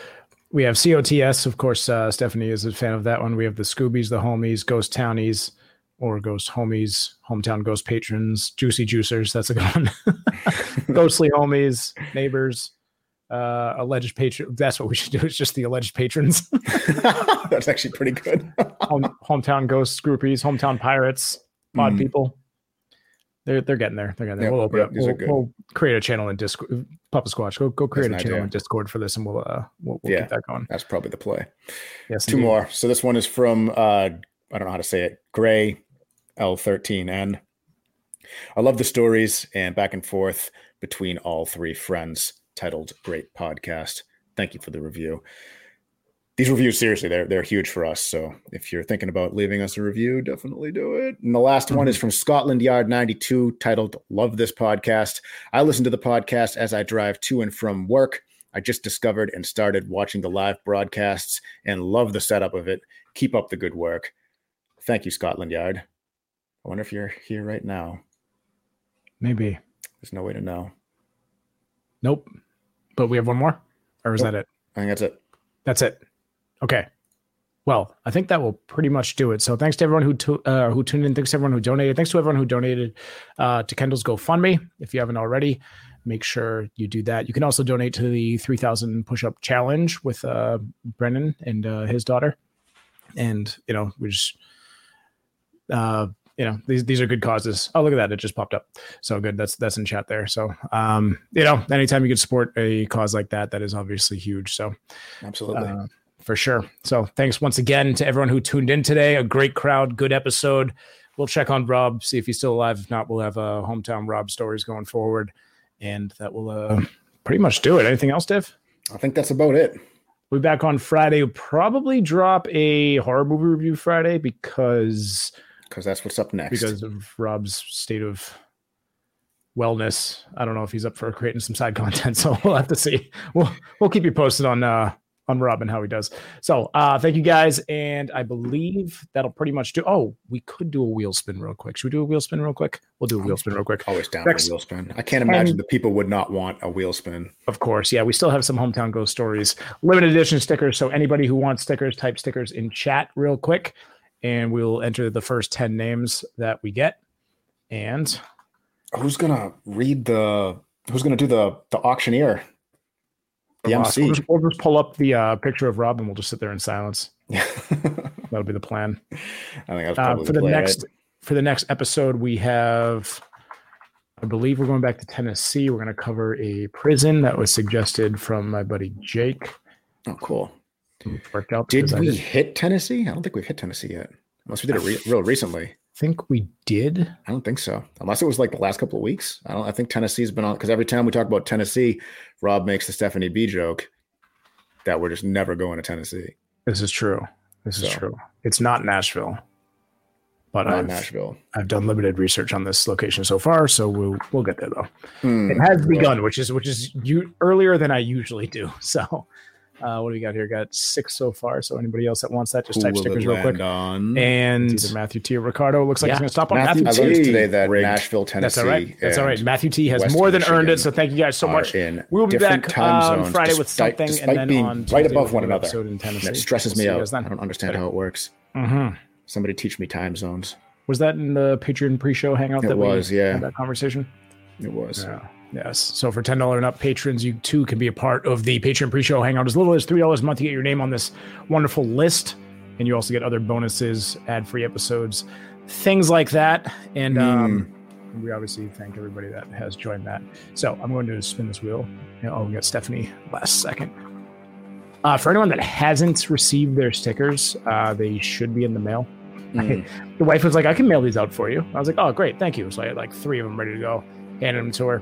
We have C O T S, of course. Uh, Stephanie is a fan of that one. We have the Scoobies, the Homies, Ghost Townies, or Ghost Homies, Hometown Ghost Patrons, Juicy Juicers. That's a good one. Ghostly Homies, Neighbors, uh, Alleged Patron. That's what we should do. It's just the Alleged Patrons. That's actually pretty good. Home, hometown Ghosts, Groupies, Hometown Pirates, Mod mm. People. They're they're getting there. They're getting there. Yep, we'll open yep, up. We'll, we'll create a channel in Discord. Papa Squatch, go go create That's a channel idea. in Discord for this, and we'll uh we'll, we'll yeah, get that going. That's probably the play. Yes, two indeed. more. So this one is from uh I don't know how to say it. Gray L thirteen N. I love the stories and back and forth between all three friends. Titled "Great Podcast." Thank you for the review. These reviews, seriously, they're they're huge for us. So if you're thinking about leaving us a review, definitely do it. And the last mm-hmm. one is from Scotland Yard ninety-two, titled "Love This Podcast." I listen to the podcast as I drive to and from work. I just discovered and started watching the live broadcasts and love the setup of it. Keep up the good work. Thank you, Scotland Yard. I wonder if you're here right now. Maybe. There's no way to know. Nope. But we have one more? Or is nope. that it? I think that's it. That's it. Okay. Well, I think that will pretty much do it. So thanks to everyone who to, uh, who tuned in. Thanks to everyone who donated. Thanks to everyone who donated uh, to Kendall's GoFundMe. If you haven't already, make sure you do that. You can also donate to the three thousand push-up challenge with uh, Brennan and uh, his daughter. And, you know, we just, uh, you know, these these are good causes. Oh, look at that. It just popped up. So good. That's that's in chat there. So, um, you know, anytime you could support a cause like that, that is obviously huge. So absolutely. Uh, for sure. So thanks once again to everyone who tuned in today. A great crowd, good episode. We'll check on Rob, see if he's still alive. If not, we'll have uh, hometown Rob stories going forward. And that will uh, pretty much do it. Anything else, Dave? I think that's about it. We'll be back on Friday. We'll probably drop a horror movie review Friday because... Because that's what's up next. Because of Rob's state of wellness. I don't know if he's up for creating some side content, so we'll have to see. We'll we'll keep you posted on uh, on Rob and how he does. So uh, thank you guys, and I believe that'll pretty much do. Oh, we could do a wheel spin real quick. Should we do a wheel spin real quick? We'll do a wheel spin real quick. Always down Next. for a wheel spin. I can't imagine and, the people would not want a wheel spin. Of course, yeah. We still have some Hometown Ghost Stories limited edition stickers. So anybody who wants stickers, type stickers in chat real quick. And we'll enter the first ten names that we get. And who's gonna read the? Who's gonna do the the auctioneer? The M C. We'll just, we'll just pull up the uh, picture of Rob, and we'll just sit there in silence. That'll be the plan. I think that's probably uh, for the, the play, next right? for the next episode. We have, I believe, we're going back to Tennessee. We're going to cover a prison that was suggested from my buddy Jake. Oh, cool. Worked out. Did we did. hit Tennessee? I don't think we've hit Tennessee yet. Unless we did it re- real recently. I think we did. I don't think so. Unless it was like the last couple of weeks. I don't. I think Tennessee's been on because every time we talk about Tennessee, Rob makes the Stephanie B joke that we're just never going to Tennessee. This is true. This so, is true. It's not Nashville, but not I've, Nashville. I've done limited research on this location so far, so we'll we'll get there though. Mm, it has begun, well, which is which is you earlier than I usually do. So. Uh, what do we got here? Got six so far. So anybody else that wants that, just type stickers real quick. On? And it's either Matthew T or Ricardo. Looks like yeah. he's going to stop on Matthew, Matthew T. T. today that Rigged. Nashville, Tennessee. That's all right. That's all right. Matthew T has West more than Michigan earned it. So thank you guys so much. We'll be back on um, Friday with something, despite and then being on right above one another. In Tennessee. That stresses we'll me out. I don't understand right. how it works. Mm-hmm. Somebody teach me time zones. Was that in the Patreon pre-show hangout? It that was. we yeah. Had that conversation. It was. Yeah. Yes. So for ten dollars and up patrons, you too can be a part of the Patreon pre-show hangout. As little as three dollars a month, you get your name on this wonderful list. And you also get other bonuses, ad-free episodes, things like that. And mm. um, we obviously thank everybody that has joined that. So I'm going to spin this wheel. Oh, we got Stephanie last second. Uh, for anyone that hasn't received their stickers, uh, they should be in the mail. Mm. The wife was like, I can mail these out for you. I was like, oh, great. Thank you. So I had like three of them ready to go. Handed them to her.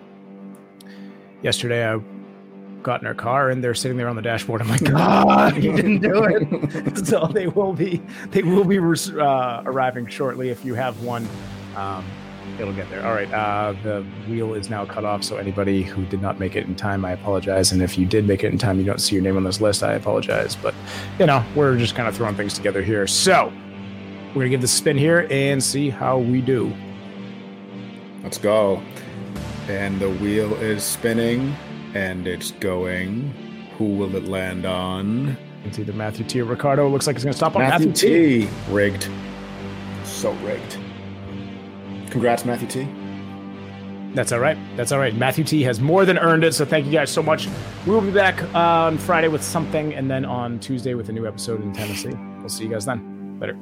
Yesterday, I got in her car and they're sitting there on the dashboard. I'm like, God, you didn't do it. So they will be, they will be uh, arriving shortly. If you have one, um, it'll get there. All right. Uh, the wheel is now cut off. So anybody who did not make it in time, I apologize. And if you did make it in time, you don't see your name on this list, I apologize. But you know, we're just kind of throwing things together here. So we're gonna give this a spin here and see how we do. Let's go. And the wheel is spinning, and it's going Who will it land on? It's either Matthew T or Ricardo. It looks like it's going to stop on Matthew, Matthew T. T. Rigged. So rigged. Congrats, Matthew T. That's all right. That's all right. Matthew T has more than earned it, so thank you guys so much. We will be back uh, on Friday with something, and then on Tuesday with a new episode in Tennessee. We'll see you guys then. Later.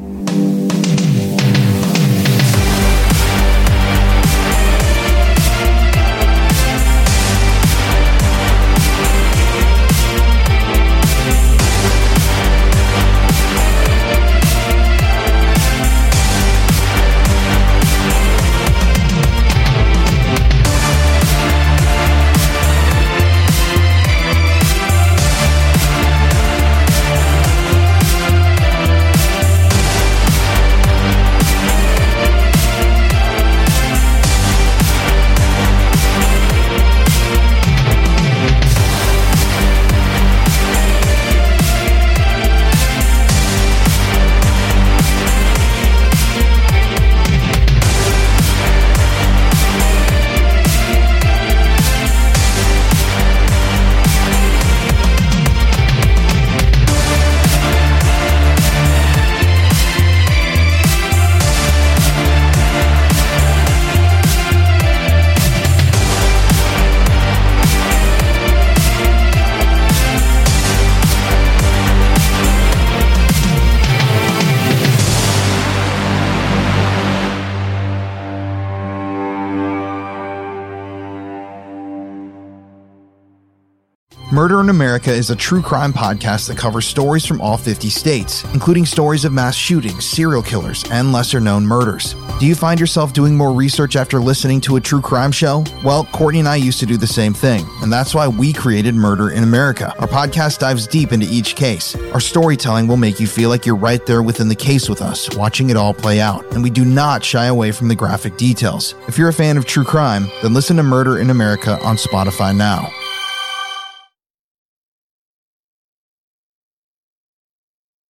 Murder in America is a true crime podcast that covers stories from all fifty states, including stories of mass shootings, serial killers, and lesser-known murders. Do you find yourself doing more research after listening to a true crime show? Well, Courtney and I used to do the same thing, and that's why we created Murder in America. Our podcast dives deep into each case. Our storytelling will make you feel like you're right there within the case with us, watching it all play out, and we do not shy away from the graphic details. If you're a fan of true crime, then listen to Murder in America on Spotify now.